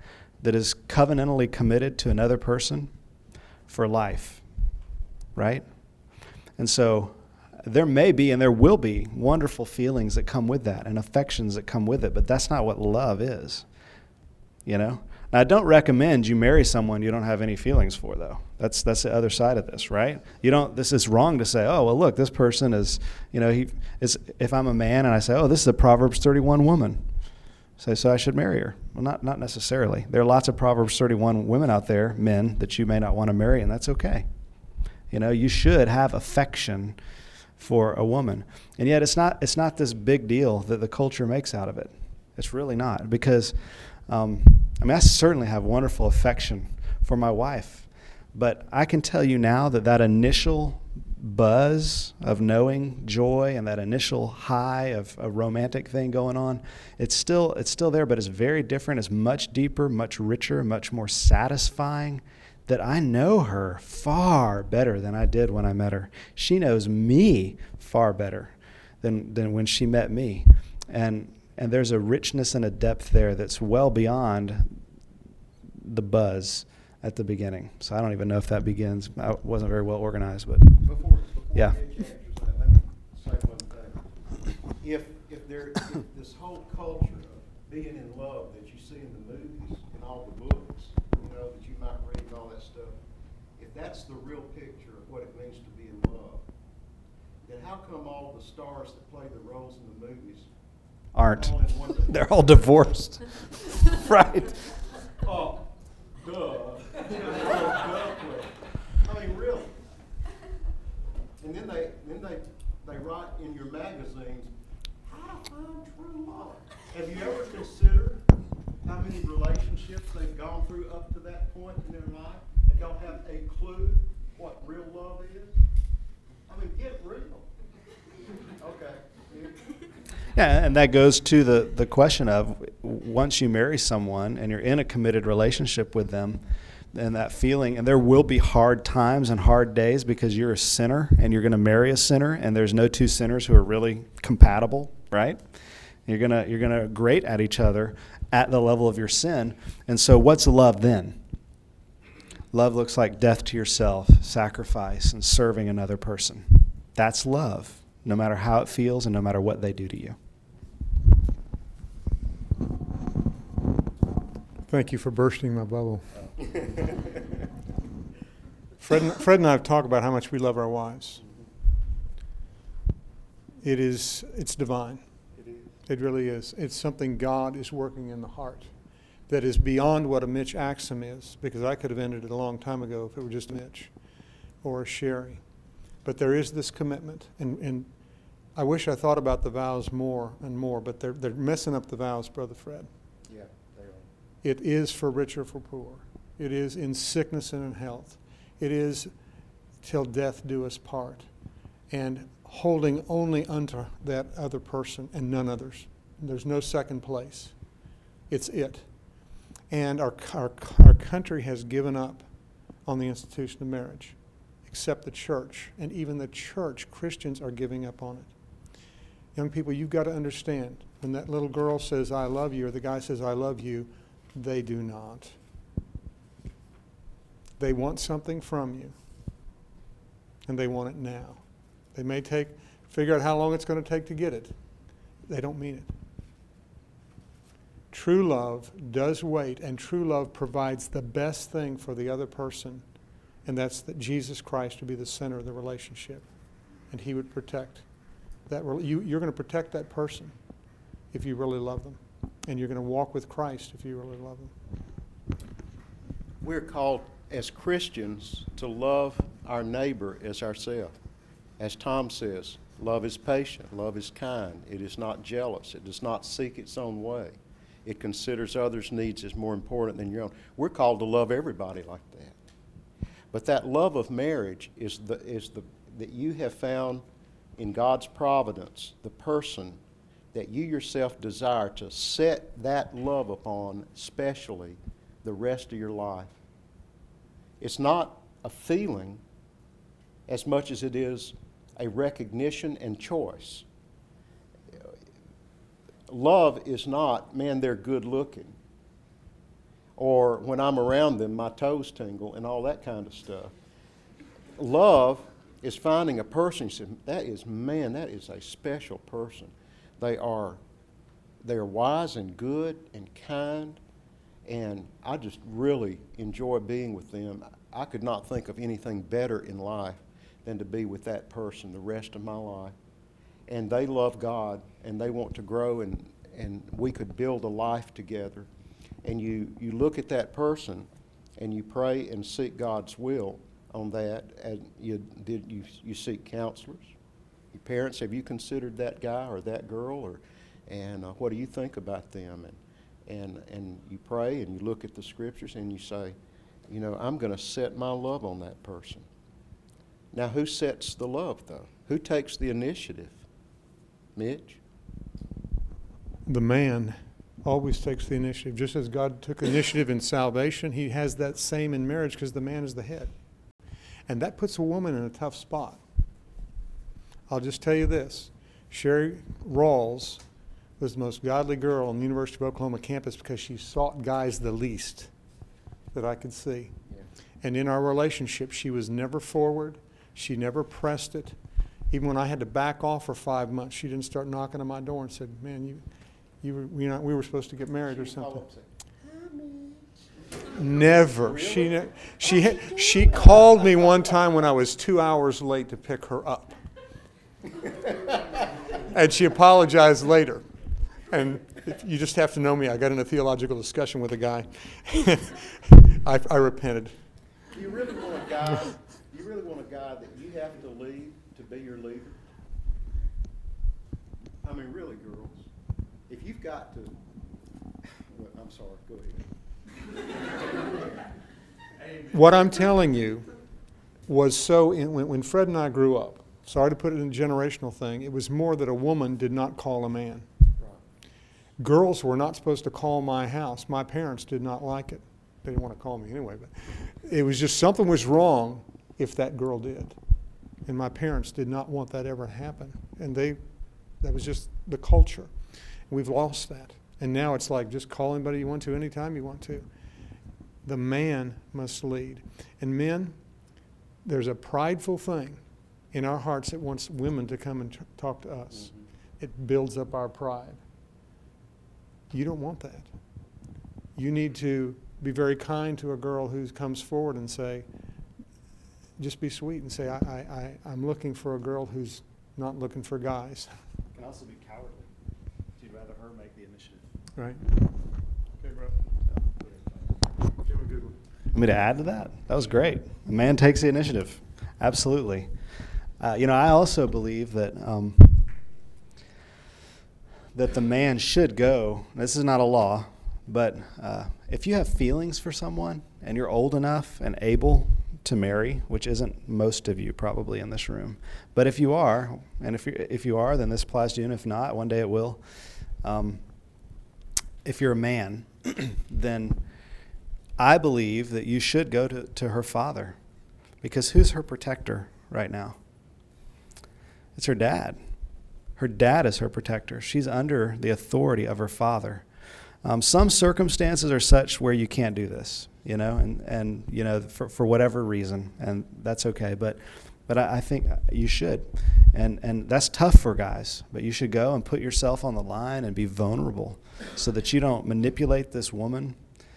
that is covenantally committed to another person for life, right? And so there may be and there will be wonderful feelings that come with that and affections that come with it, but that's not what love is, you know? Now, I don't recommend you marry someone you don't have any feelings for, though. That's the other side of this, right? This is wrong to say, oh, well, look, this person is, if I'm a man and I say, oh, this is a Proverbs 31 woman, so I should marry her. Well, not necessarily. There are lots of Proverbs 31 women out there, men, that you may not want to marry, and that's okay. You should have affection for a woman. And yet it's not this big deal that the culture makes out of it. It's really not, because I certainly have wonderful affection for my wife, but I can tell you now that initial buzz of knowing joy and that initial high of a romantic thing going on, it's still there, but it's very different. It's much deeper, much richer, much more satisfying, that I know her far better than I did when I met her. She knows me far better than when she met me. And there's a richness and a depth there that's well beyond the buzz at the beginning. So I don't even know if that begins. I wasn't very well organized, but Before yeah. we get chapters, let me say one thing. If this whole culture of being in love that you see in the movies and all the books, that you might read and all that stuff, if that's the real picture of what it means to be in love, then how come all the stars that play the roles in the movies aren't? all in one They're all divorced. Right. Oh, duh. I mean, really. And then they write in your magazines, how to find true love. Have you ever considered how many relationships they've gone through up to that point in their life and don't have a clue what real love is? I mean, get real. Okay. Yeah, and that goes to the question of, once you marry someone and you're in a committed relationship with them, and that feeling, and there will be hard times and hard days because you're a sinner and you're going to marry a sinner, and there's no two sinners who are really compatible, right? You're gonna grate at each other at the level of your sin. And so what's love then? Love looks like death to yourself, sacrifice, and serving another person. That's love, no matter how it feels and no matter what they do to you. Thank you for bursting my bubble. Fred and I have talked about how much we love our wives. It's divine. It really is. It's something God is working in the heart that is beyond what a Mitch Axum is, because I could have ended it a long time ago if it were just Mitch or Sherry. But there is this commitment, and I wish I thought about the vows more and more, but they're messing up the vows, Brother Fred. Yeah, they are. It is for rich or for poor. It is in sickness and in health. It is till death do us part. And holding only unto that other person and none others. There's no second place. It's it. And our country has given up on the institution of marriage, except the church. And even the church, Christians are giving up on it. Young people, you've got to understand, when that little girl says, I love you, or the guy says, I love you, they do not. They want something from you, and they want it now. They may figure out how long it's going to take to get it. They don't mean it. True love does wait, and true love provides the best thing for the other person, and that's that Jesus Christ would be the center of the relationship, and he would protect that. You're going to protect that person if you really love them, and you're going to walk with Christ if you really love them. We're called as Christians to love our neighbor as ourselves. As Tom says, love is patient, love is kind, it is not jealous, it does not seek its own way. It considers others' needs as more important than your own. We're called to love everybody like that. But that love of marriage is that you have found in God's providence the person that you yourself desire to set that love upon, especially the rest of your life. It's not a feeling as much as it is a recognition and choice. Love is not, man, they're good looking, or when I'm around them, my toes tingle, and all that kind of stuff. Love is finding a person, you say, that is a special person. They are wise and good and kind, and I just really enjoy being with them. I could not think of anything better in life than to be with that person the rest of my life. And they love God, and they want to grow, and we could build a life together. And you look at that person, and you pray and seek God's will on that. And you seek counselors. Your parents, have you considered that guy or that girl, and what do you think about them? And you pray and you look at the scriptures and you say, I'm going to set my love on that person. Now, who sets the love, though? Who takes the initiative? Mitch? The man always takes the initiative. Just as God took initiative in salvation, he has that same in marriage because the man is the head. And that puts a woman in a tough spot. I'll just tell you this. Sherry Rawls was the most godly girl on the University of Oklahoma campus because she sought guys the least that I could see. Yeah. And in our relationship, she was never forward. She never pressed it. Even when I had to back off for 5 months, she didn't start knocking on my door and said, "Man, we were supposed to get married or something." Never. Really? She called me one time when I was 2 hours late to pick her up. And she apologized later. And you just have to know me. I got in a theological discussion with a guy. I repented. You really want a guy that you have to lead to be your leader? I mean, really, girls. If you've got to... Well, I'm sorry. Go ahead. What I'm telling you was when Fred and I grew up, sorry to put it in a generational thing, it was more that a woman did not call a man. Right. Girls were not supposed to call my house. My parents did not like it. They didn't want to call me anyway, but it was just something was wrong if that girl did. And my parents did not want that ever to happen. And that was just the culture. We've lost that. And now it's like just call anybody you want to anytime you want to. The man must lead. And men, there's a prideful thing in our hearts that wants women to come and talk to us. Mm-hmm. It builds up our pride. You don't want that. You need to be very kind to a girl who comes forward and say, just be sweet and say, I'm looking for a girl who's not looking for guys. It can also be cowardly. You'd rather her make the initiative. Right. Okay, bro. Give him a good one. Want me to add to that? That was great. A man takes the initiative. Absolutely. I also believe that that the man should go. This is not a law, but if you have feelings for someone and you're old enough and able to marry, which isn't most of you probably in this room, but if you are, and if you are, then this applies to you, and if not, one day it will. If you're a man, then I believe that you should go to her father, because who's her protector right now? It's her dad. Her dad is her protector. She's under the authority of her father. Some circumstances are such where you can't do this, and for whatever reason, and that's okay. But I think you should, and that's tough for guys. But you should go and put yourself on the line and be vulnerable, so that you don't manipulate this woman,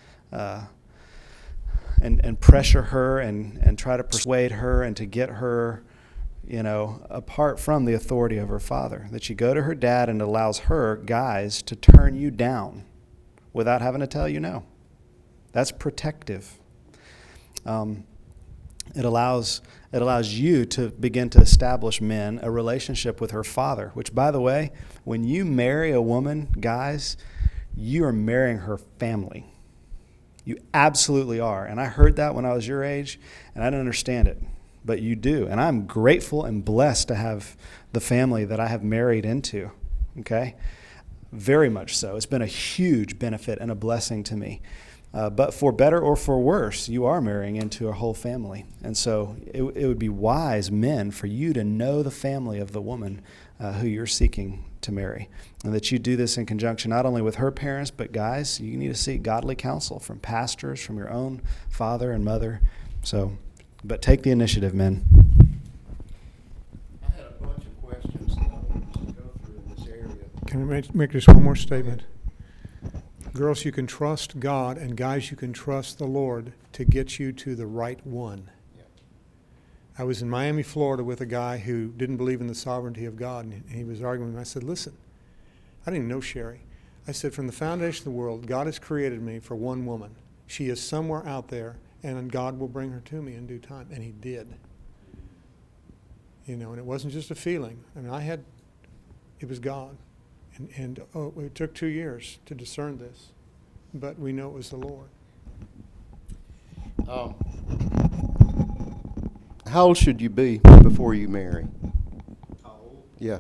and pressure her and try to persuade her and to get her, apart from the authority of her father. That you go to her dad and allows her, guys, to turn you down without having to tell you no. That's protective. It allows you to begin to establish, men, a relationship with her father, which, by the way, when you marry a woman, guys, you are marrying her family. You absolutely are. And I heard that when I was your age, and I didn't understand it. But you do. And I'm grateful and blessed to have the family that I have married into. Okay? Very much so. It's been a huge benefit and a blessing to me. But for better or for worse, you are marrying into a whole family. And so it would be wise, men, for you to know the family of the woman who you're seeking to marry. And that you do this in conjunction not only with her parents, but guys, you need to seek godly counsel from pastors, from your own father and mother. So, but take the initiative, men. I had a bunch of questions that I wanted to go through in this area. Can I make just one more statement? Girls, you can trust God, and guys, you can trust the Lord to get you to the right one. Yeah. I was in Miami, Florida with a guy who didn't believe in the sovereignty of God, and he was arguing with me. I said, listen, I didn't even know Sherry. I said, from the foundation of the world, God has created me for one woman. She is somewhere out there, and God will bring her to me in due time. And he did. You know, and it wasn't just a feeling. I mean, it was God. And it took 2 years to discern this, but we know it was the Lord. How old should you be before you marry? How old? Yeah.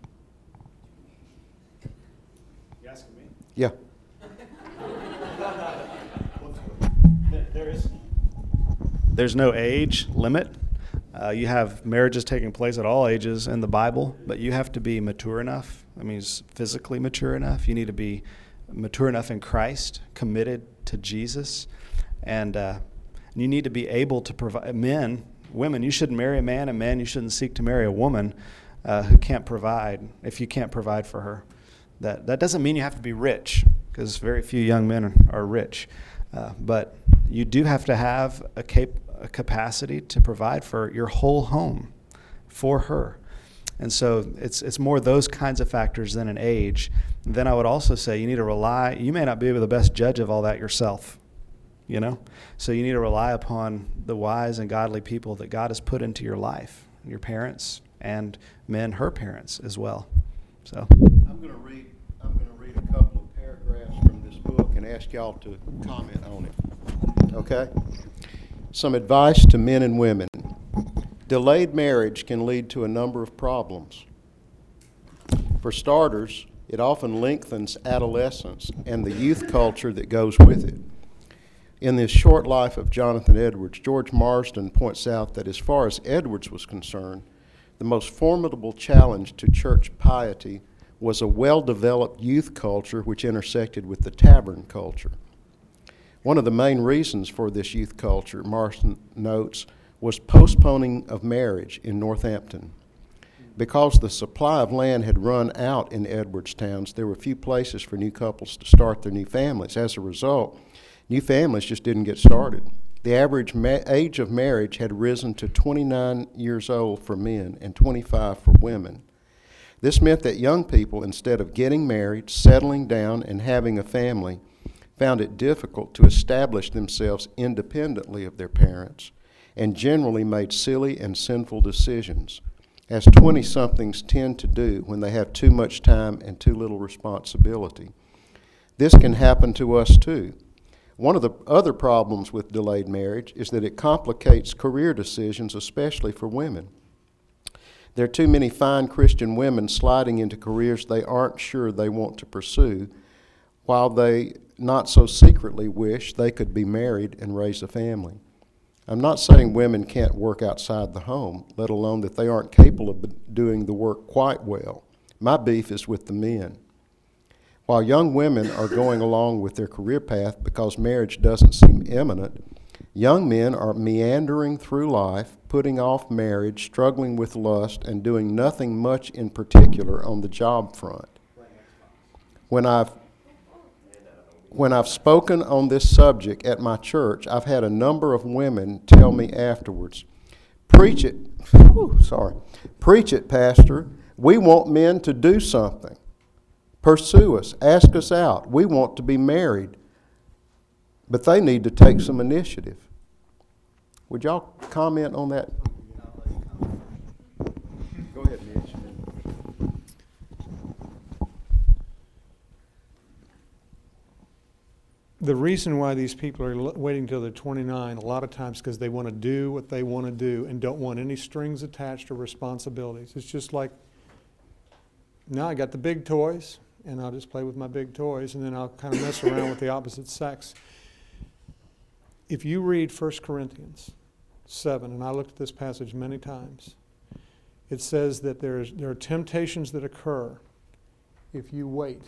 You asking me? Yeah. There's no age limit. You have marriages taking place at all ages in the Bible, but you have to be mature enough. That means physically mature enough. You need to be mature enough in Christ, committed to Jesus, and you need to be able to provide. Women, you shouldn't marry a man, and men, you shouldn't seek to marry a woman who can't provide, if you can't provide for her. That doesn't mean you have to be rich, because very few young men are rich. But you do have to have a capacity to provide for your whole home for her. And so it's more those kinds of factors than an age. Then I would also say you need to rely, you may not be the best judge of all that yourself, you know? So you need to rely upon the wise and godly people that God has put into your life, your parents and men, her parents as well. So I'm going to read a couple of paragraphs from this book and ask y'all to comment on it. Okay? Some advice to men and women. Delayed marriage can lead to a number of problems. For starters, it often lengthens adolescence and the youth culture that goes with it. In this short life of Jonathan Edwards, George Marsden points out that as far as Edwards was concerned, the most formidable challenge to church piety was a well-developed youth culture which intersected with the tavern culture. One of the main reasons for this youth culture, Marsden notes, was postponing of marriage in Northampton. Because the supply of land had run out in Edwards towns, there were few places for new couples to start their new families. As a result, new families just didn't get started. The average age of marriage had risen to 29 years old for men and 25 for women. This meant that young people, instead of getting married, settling down, and having a family, found it difficult to establish themselves independently of their parents, and generally made silly and sinful decisions, as 20-somethings tend to do when they have too much time and too little responsibility. This can happen to us too. One of the other problems with delayed marriage is that it complicates career decisions, especially for women. There are too many fine Christian women sliding into careers they aren't sure they want to pursue, while they not so secretly wish they could be married and raise a family. I'm not saying women can't work outside the home, let alone that they aren't capable of doing the work quite well. My beef is with the men. While young women are going along with their career path because marriage doesn't seem imminent, young men are meandering through life, putting off marriage, struggling with lust, and doing nothing much in particular on the job front. When I've spoken on this subject at my church, I've had a number of women tell me afterwards, preach it, Pastor. We want men to do something. Pursue us, ask us out. We want to be married. But they need to take some initiative. Would y'all comment on that? Go ahead, Mitch. The reason why these people are waiting till they're 29 a lot of times because they want to do what they want to do and don't want any strings attached or responsibilities. It's just like, now I got the big toys, and I'll just play with my big toys, and then I'll kind of mess around with the opposite sex. If you read 1 Corinthians 7, and I looked at this passage many times, it says that there are temptations that occur if you wait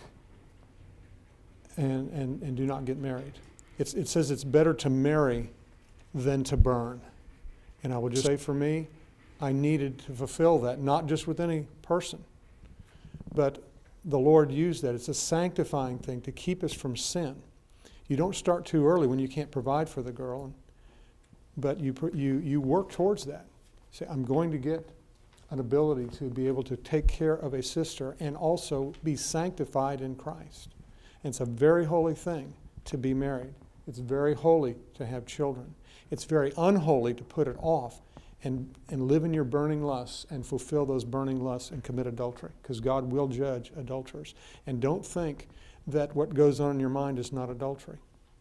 and do not get married. It says it's better to marry than to burn. And I would just say for me, I needed to fulfill that, not just with any person, but the Lord used that. It's a sanctifying thing to keep us from sin. You don't start too early when you can't provide for the girl, but you work towards that. Say, I'm going to get an ability to be able to take care of a sister and also be sanctified in Christ. And it's a very holy thing to be married. It's very holy to have children. It's very unholy to put it off and live in your burning lusts and fulfill those burning lusts and commit adultery, because God will judge adulterers. And don't think that what goes on in your mind is not adultery.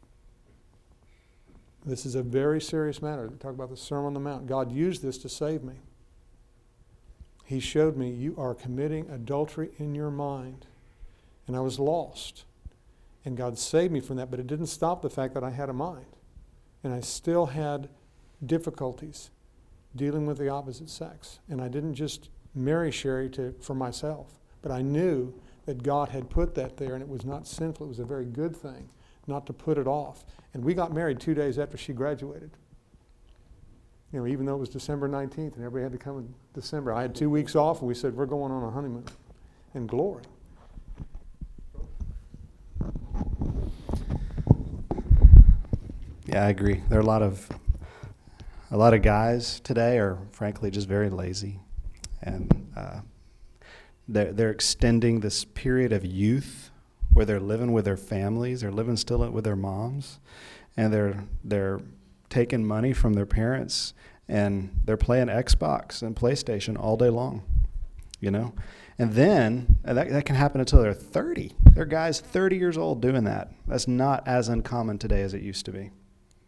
This is a very serious matter. We talk about the Sermon on the Mount. God used this to save me. He showed me you are committing adultery in your mind. And I was lost. And God saved me from that, but it didn't stop the fact that I had a mind. And I still had difficulties dealing with the opposite sex. And I didn't just marry Sherry for myself, but I knew that God had put that there, and it was not sinful. It was a very good thing not to put it off. And we got married 2 days after she graduated. You know, even though it was December 19th and everybody had to come in December, I had 2 weeks off, and we said, we're going on a honeymoon in glory. Yeah, I agree. There are a lot of guys today are frankly just very lazy, and they're extending this period of youth where they're living with their families, they're living still with their moms, and they're taking money from their parents, and they're playing Xbox and PlayStation all day long, you know. And then that can happen until they're 30. There are guys 30 years old doing that. That's not as uncommon today as it used to be.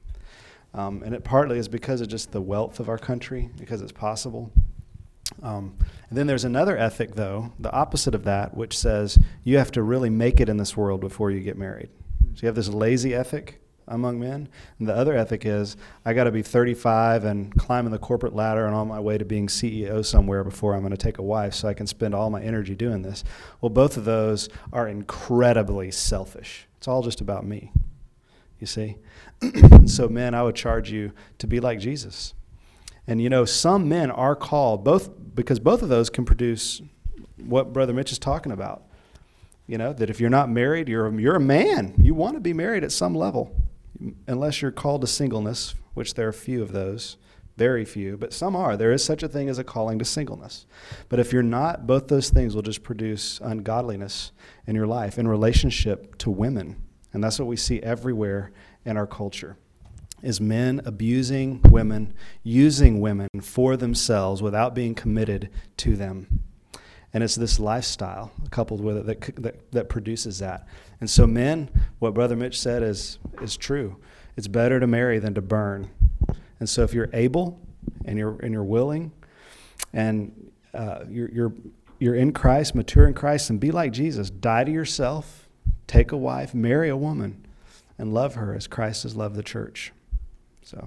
And it partly is because of just the wealth of our country, because it's possible. And then there's another ethic, though, the opposite of that, which says you have to really make it in this world before you get married. So you have this lazy ethic among men. And the other ethic is I got to be 35 and climbing the corporate ladder and on my way to being CEO somewhere before I'm going to take a wife so I can spend all my energy doing this. Well, both of those are incredibly selfish. It's all just about me, you see. So men, I would charge you to be like Jesus. And you know, some men are called, because both of those can produce what Brother Mitch is talking about. You know, that if you're not married, you're a man. You want to be married at some level, unless you're called to singleness, which there are few of those, very few, but some are. There is such a thing as a calling to singleness. But if you're not, both those things will just produce ungodliness in your life in relationship to women. And that's what we see everywhere in our culture, is men abusing women, using women for themselves without being committed to them. And it's this lifestyle coupled with it that produces that. And so men, what Brother Mitch said is true. It's better to marry than to burn. And so if you're able and you're willing and you're in Christ, mature in Christ, and be like Jesus, die to yourself, take a wife, marry a woman, and love her as Christ has loved the church. So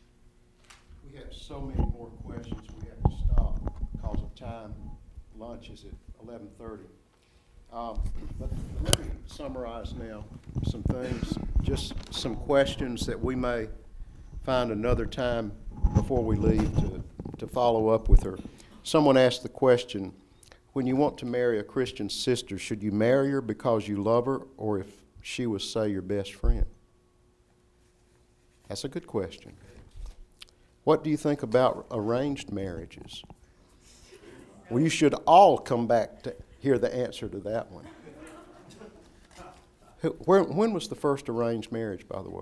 we have so many more questions. We have to stop because of time. Lunch is at 11:30. But let me summarize now some things, just some questions that we may find another time before we leave to follow up with her. Someone asked the question, when you want to marry a Christian sister, should you marry her because you love her, or if she was, say, your best friend? That's a good question. What do you think about arranged marriages? Well, you should all come back to hear the answer to that one. When was the first arranged marriage, by the way?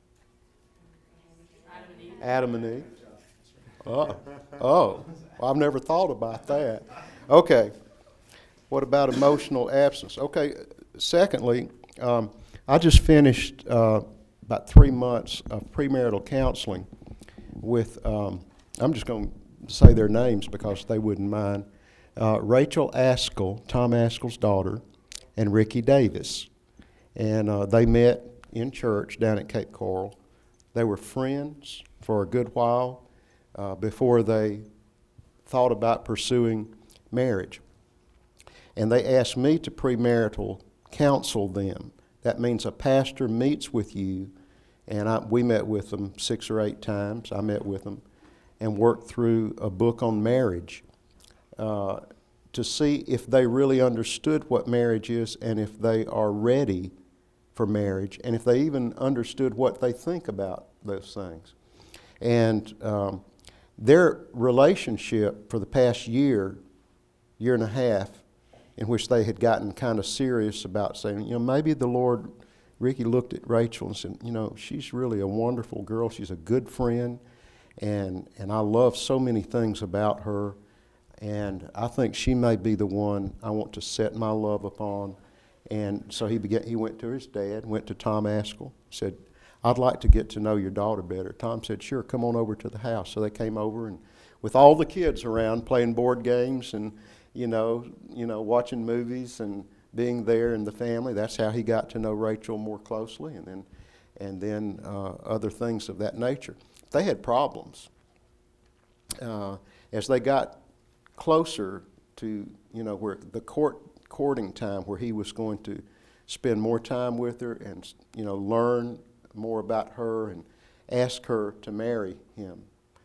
Adam and Eve. Oh, well, I've never thought about that. Okay. What about emotional absence? Okay. Secondly, I just finished about 3 months of premarital counseling with, I'm just going to say their names because they wouldn't mind, Rachel Askell, Tom Askell's daughter, and Ricky Davis. And they met in church down at Cape Coral. They were friends for a good while before they thought about pursuing marriage. And they asked me to premarital counsel them. That means a pastor meets with you, and we met with them 6 or 8 times. I met with them and worked through a book on marriage to see if they really understood what marriage is and if they are ready for marriage and if they even understood what they think about those things. And their relationship for the past year and a half, in which they had gotten kind of serious about saying, maybe the Lord, Ricky looked at Rachel and said, she's really a wonderful girl. She's a good friend, and I love so many things about her, and I think she may be the one I want to set my love upon. And so he went to his dad, went to Tom Askell, said, I'd like to get to know your daughter better. Tom said, sure, come on over to the house. So they came over, and with all the kids around playing board games and watching movies and being there in the family, that's how he got to know Rachel more closely, and then other things of that nature. They had problems. As they got closer to, where the courting time, where he was going to spend more time with her and, learn more about her and ask her to marry him,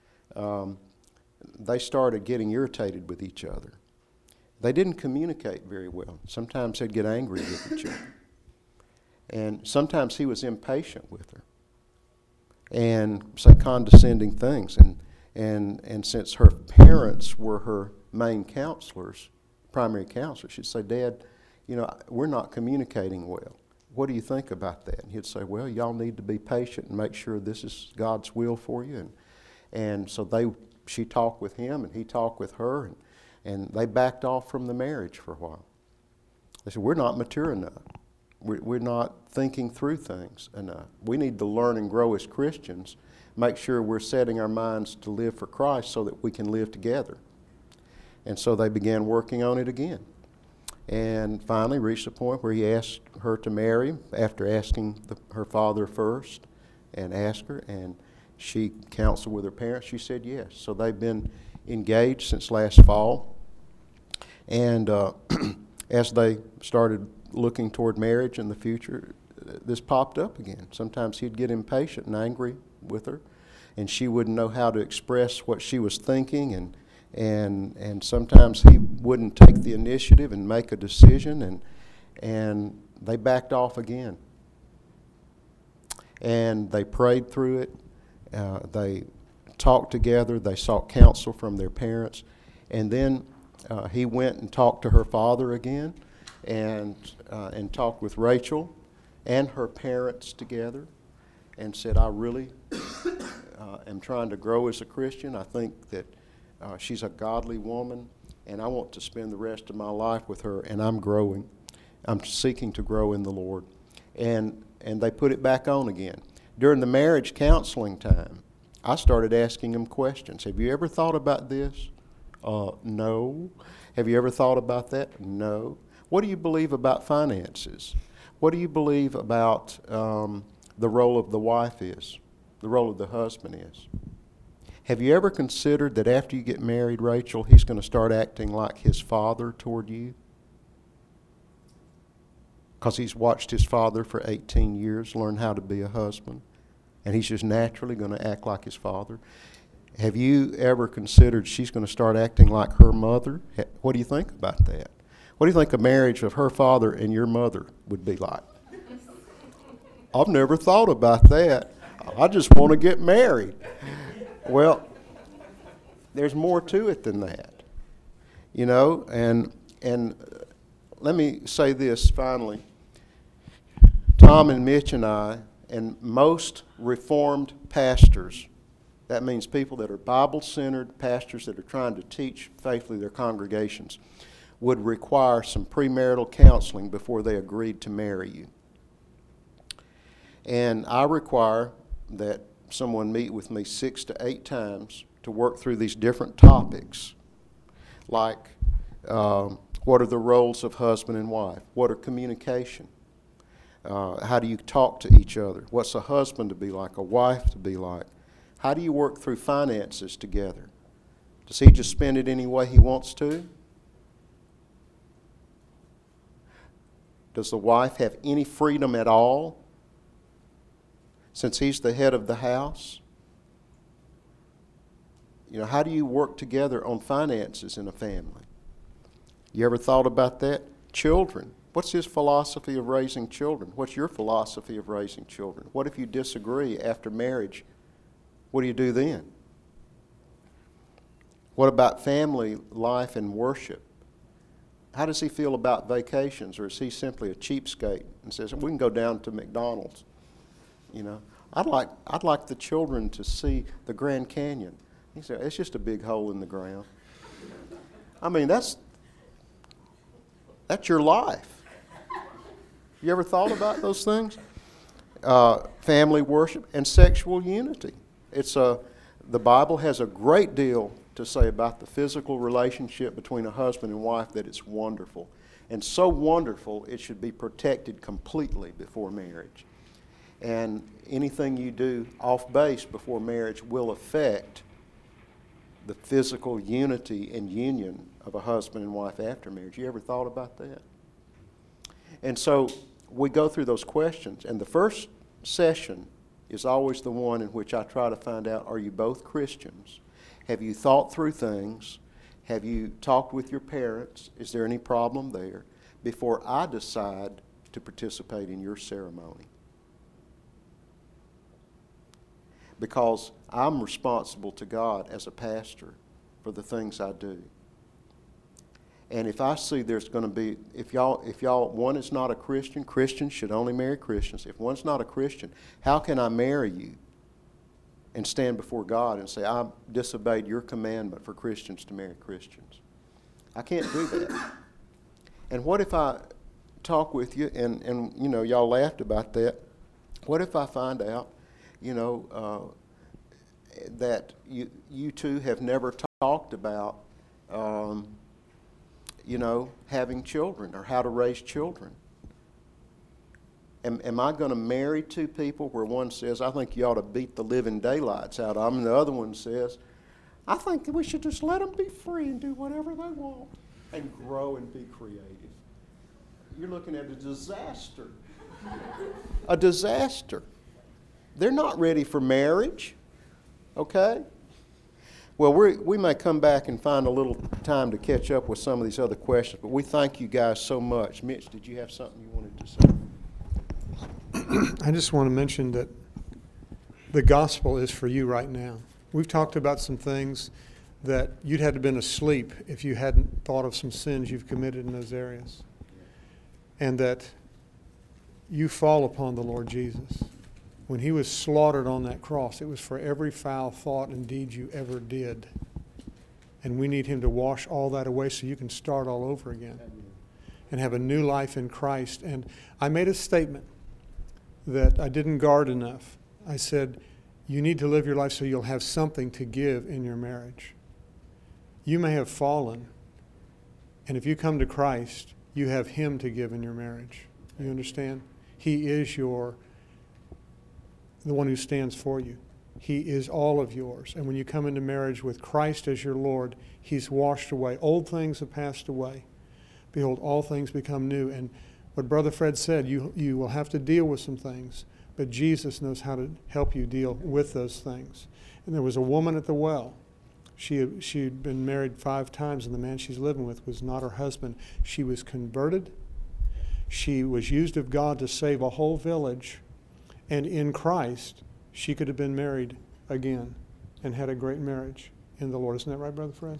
they started getting irritated with each other. They didn't communicate very well. Sometimes they'd get angry with each other. And sometimes he was impatient with her and say condescending things. And since her parents were her main counselors, primary counselors, she'd say, Dad, we're not communicating well. What do you think about that? And he'd say, well, y'all need to be patient and make sure this is God's will for you. And so she talked with him and he talked with her, and they backed off from the marriage for a while. They said, we're not mature enough. We're not thinking through things enough. We need to learn and grow as Christians, make sure we're setting our minds to live for Christ so that we can live together. And so they began working on it again. And finally reached a point where he asked her to marry him after asking her father first and asked her, and she counseled with her parents. She said yes. So they've been engaged since last fall. And as they started looking toward marriage in the future, this popped up again. Sometimes he'd get impatient and angry with her, and she wouldn't know how to express what she was thinking, and sometimes he wouldn't take the initiative and make a decision, and they backed off again. And they prayed through it. They talked together. They sought counsel from their parents. And then he went and talked to her father again and talked with Rachel and her parents together and said, I really am trying to grow as a Christian. I think that she's a godly woman, and I want to spend the rest of my life with her, and I'm growing. I'm seeking to grow in the Lord. And they put it back on again. During the marriage counseling time, I started asking them questions. Have you ever thought about this? No. Have you ever thought about that? No. What do you believe about finances? What do you believe about the role of the wife is, the role of the husband is? Have you ever considered that after you get married, Rachel, he's going to start acting like his father toward you? Because he's watched his father for 18 years learn how to be a husband, and he's just naturally going to act like his father. Have you ever considered she's going to start acting like her mother? What do you think about that? What do you think a marriage of her father and your mother would be like? I've never thought about that. I just want to get married. Well, there's more to it than that, and let me say this finally. Tom and Mitch and I, and most Reformed pastors, that means people that are Bible-centered, pastors that are trying to teach faithfully their congregations, would require some premarital counseling before they agreed to marry you. And I require that someone meet with me 6 to 8 times to work through these different topics, like what are the roles of husband and wife? What are communication? How do you talk to each other? What's a husband to be like, a wife to be like? How do you work through finances together? Does he just spend it any way he wants to? Does the wife have any freedom at all since he's the head of the house? How do you work together on finances in a family? You ever thought about that? Children. What's his philosophy of raising children? What's your philosophy of raising children? What if you disagree after marriage? What do you do then? What about family life and worship? How does he feel about vacations, or is he simply a cheapskate and says, we can go down to McDonald's? I'd like the children to see the Grand Canyon. He said, it's just a big hole in the ground. I mean, that's your life. You ever thought about those things? Family worship and sexual unity. The Bible has a great deal to say about the physical relationship between a husband and wife, that it's wonderful. And so wonderful, it should be protected completely before marriage. And anything you do off base before marriage will affect the physical unity and union of a husband and wife after marriage. You ever thought about that? And so we go through those questions, and the first session is always the one in which I try to find out, are you both Christians? Have you thought through things? Have you talked with your parents? Is there any problem there? Before I decide to participate in your ceremony. Because I'm responsible to God as a pastor for the things I do. And if I see there's going to be, if y'all, one is not a Christian, Christians should only marry Christians. If one's not a Christian, how can I marry you and stand before God and say, I disobeyed your commandment for Christians to marry Christians? I can't do that. And what if I talk with you, and y'all laughed about that. What if I find out, that you two have never talked about, having children or how to raise children? Am I going to marry two people where one says, I think you ought to beat the living daylights out of them, and the other one says, I think that we should just let them be free and do whatever they want and grow and be creative? You're looking at a disaster. A disaster. They're not ready for marriage, okay? Well, we may come back and find a little time to catch up with some of these other questions, but we thank you guys so much. Mitch, did you have something you wanted to say? I just want to mention that the gospel is for you right now. We've talked about some things that you'd had to have been asleep if you hadn't thought of some sins you've committed in those areas. And that you fall upon the Lord Jesus. When he was slaughtered on that cross, it was for every foul thought and deed you ever did. And we need him to wash all that away so you can start all over again and have a new life in Christ. And I made a statement that I didn't guard enough. I said, you need to live your life so you'll have something to give in your marriage. You may have fallen, and if you come to Christ, you have him to give in your marriage. You understand? He is the one who stands for you. He is all of yours. And when you come into marriage with Christ as your Lord, he's washed away. Old things have passed away. Behold, all things become new. And what Brother Fred said, you will have to deal with some things, but Jesus knows how to help you deal with those things. And there was a woman at the well. She'd been married 5 times, and the man she's living with was not her husband. She was converted. She was used of God to save a whole village. And in Christ, she could have been married again and had a great marriage in the Lord. Isn't that right, Brother Fred?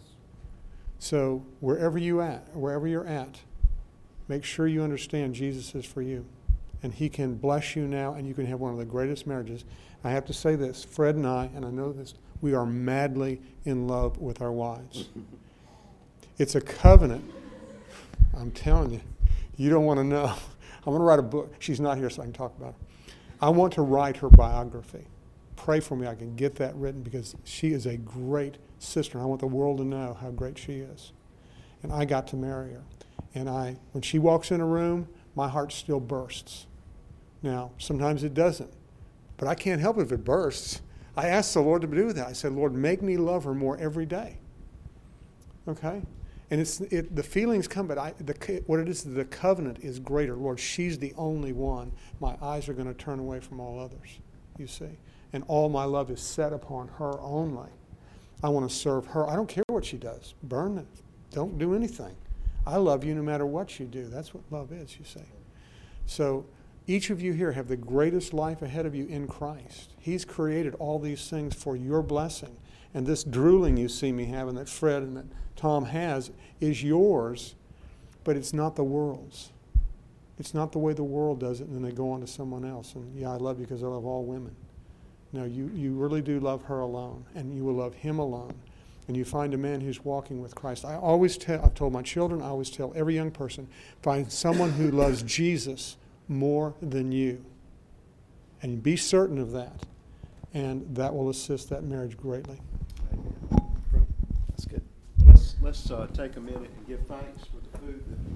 So wherever you're at, make sure you understand Jesus is for you. And he can bless you now, and you can have one of the greatest marriages. I have to say this, Fred and I know this, we are madly in love with our wives. It's a covenant. I'm telling you, you don't want to know. I'm going to write a book. She's not here, so I can talk about her. I want to write her biography. Pray for me I can get that written, because she is a great sister. I want the world to know how great she is. And I got to marry her. And when she walks in a room, my heart still bursts. Now, sometimes it doesn't. But I can't help it if it bursts. I asked the Lord to do that. I said, Lord, make me love her more every day. Okay? And the feelings come, but what it is, the covenant is greater. Lord, she's the only one. My eyes are going to turn away from all others, you see. And all my love is set upon her only. I want to serve her. I don't care what she does. Burn it. Don't do anything. I love you no matter what you do. That's what love is, you see. So each of you here have the greatest life ahead of you in Christ. He's created all these things for your blessing. And this drooling you see me having, that Fred and that Tom has, is yours, but it's not the world's. It's not the way the world does it, and then they go on to someone else. And yeah, I love you because I love all women. No, you really do love her alone, and you will love him alone. And you find a man who's walking with Christ. I've told my children, I always tell every young person, find someone who loves Jesus more than you. And be certain of that. And that will assist that marriage greatly. That's good. Let's take a minute and give thanks for the food that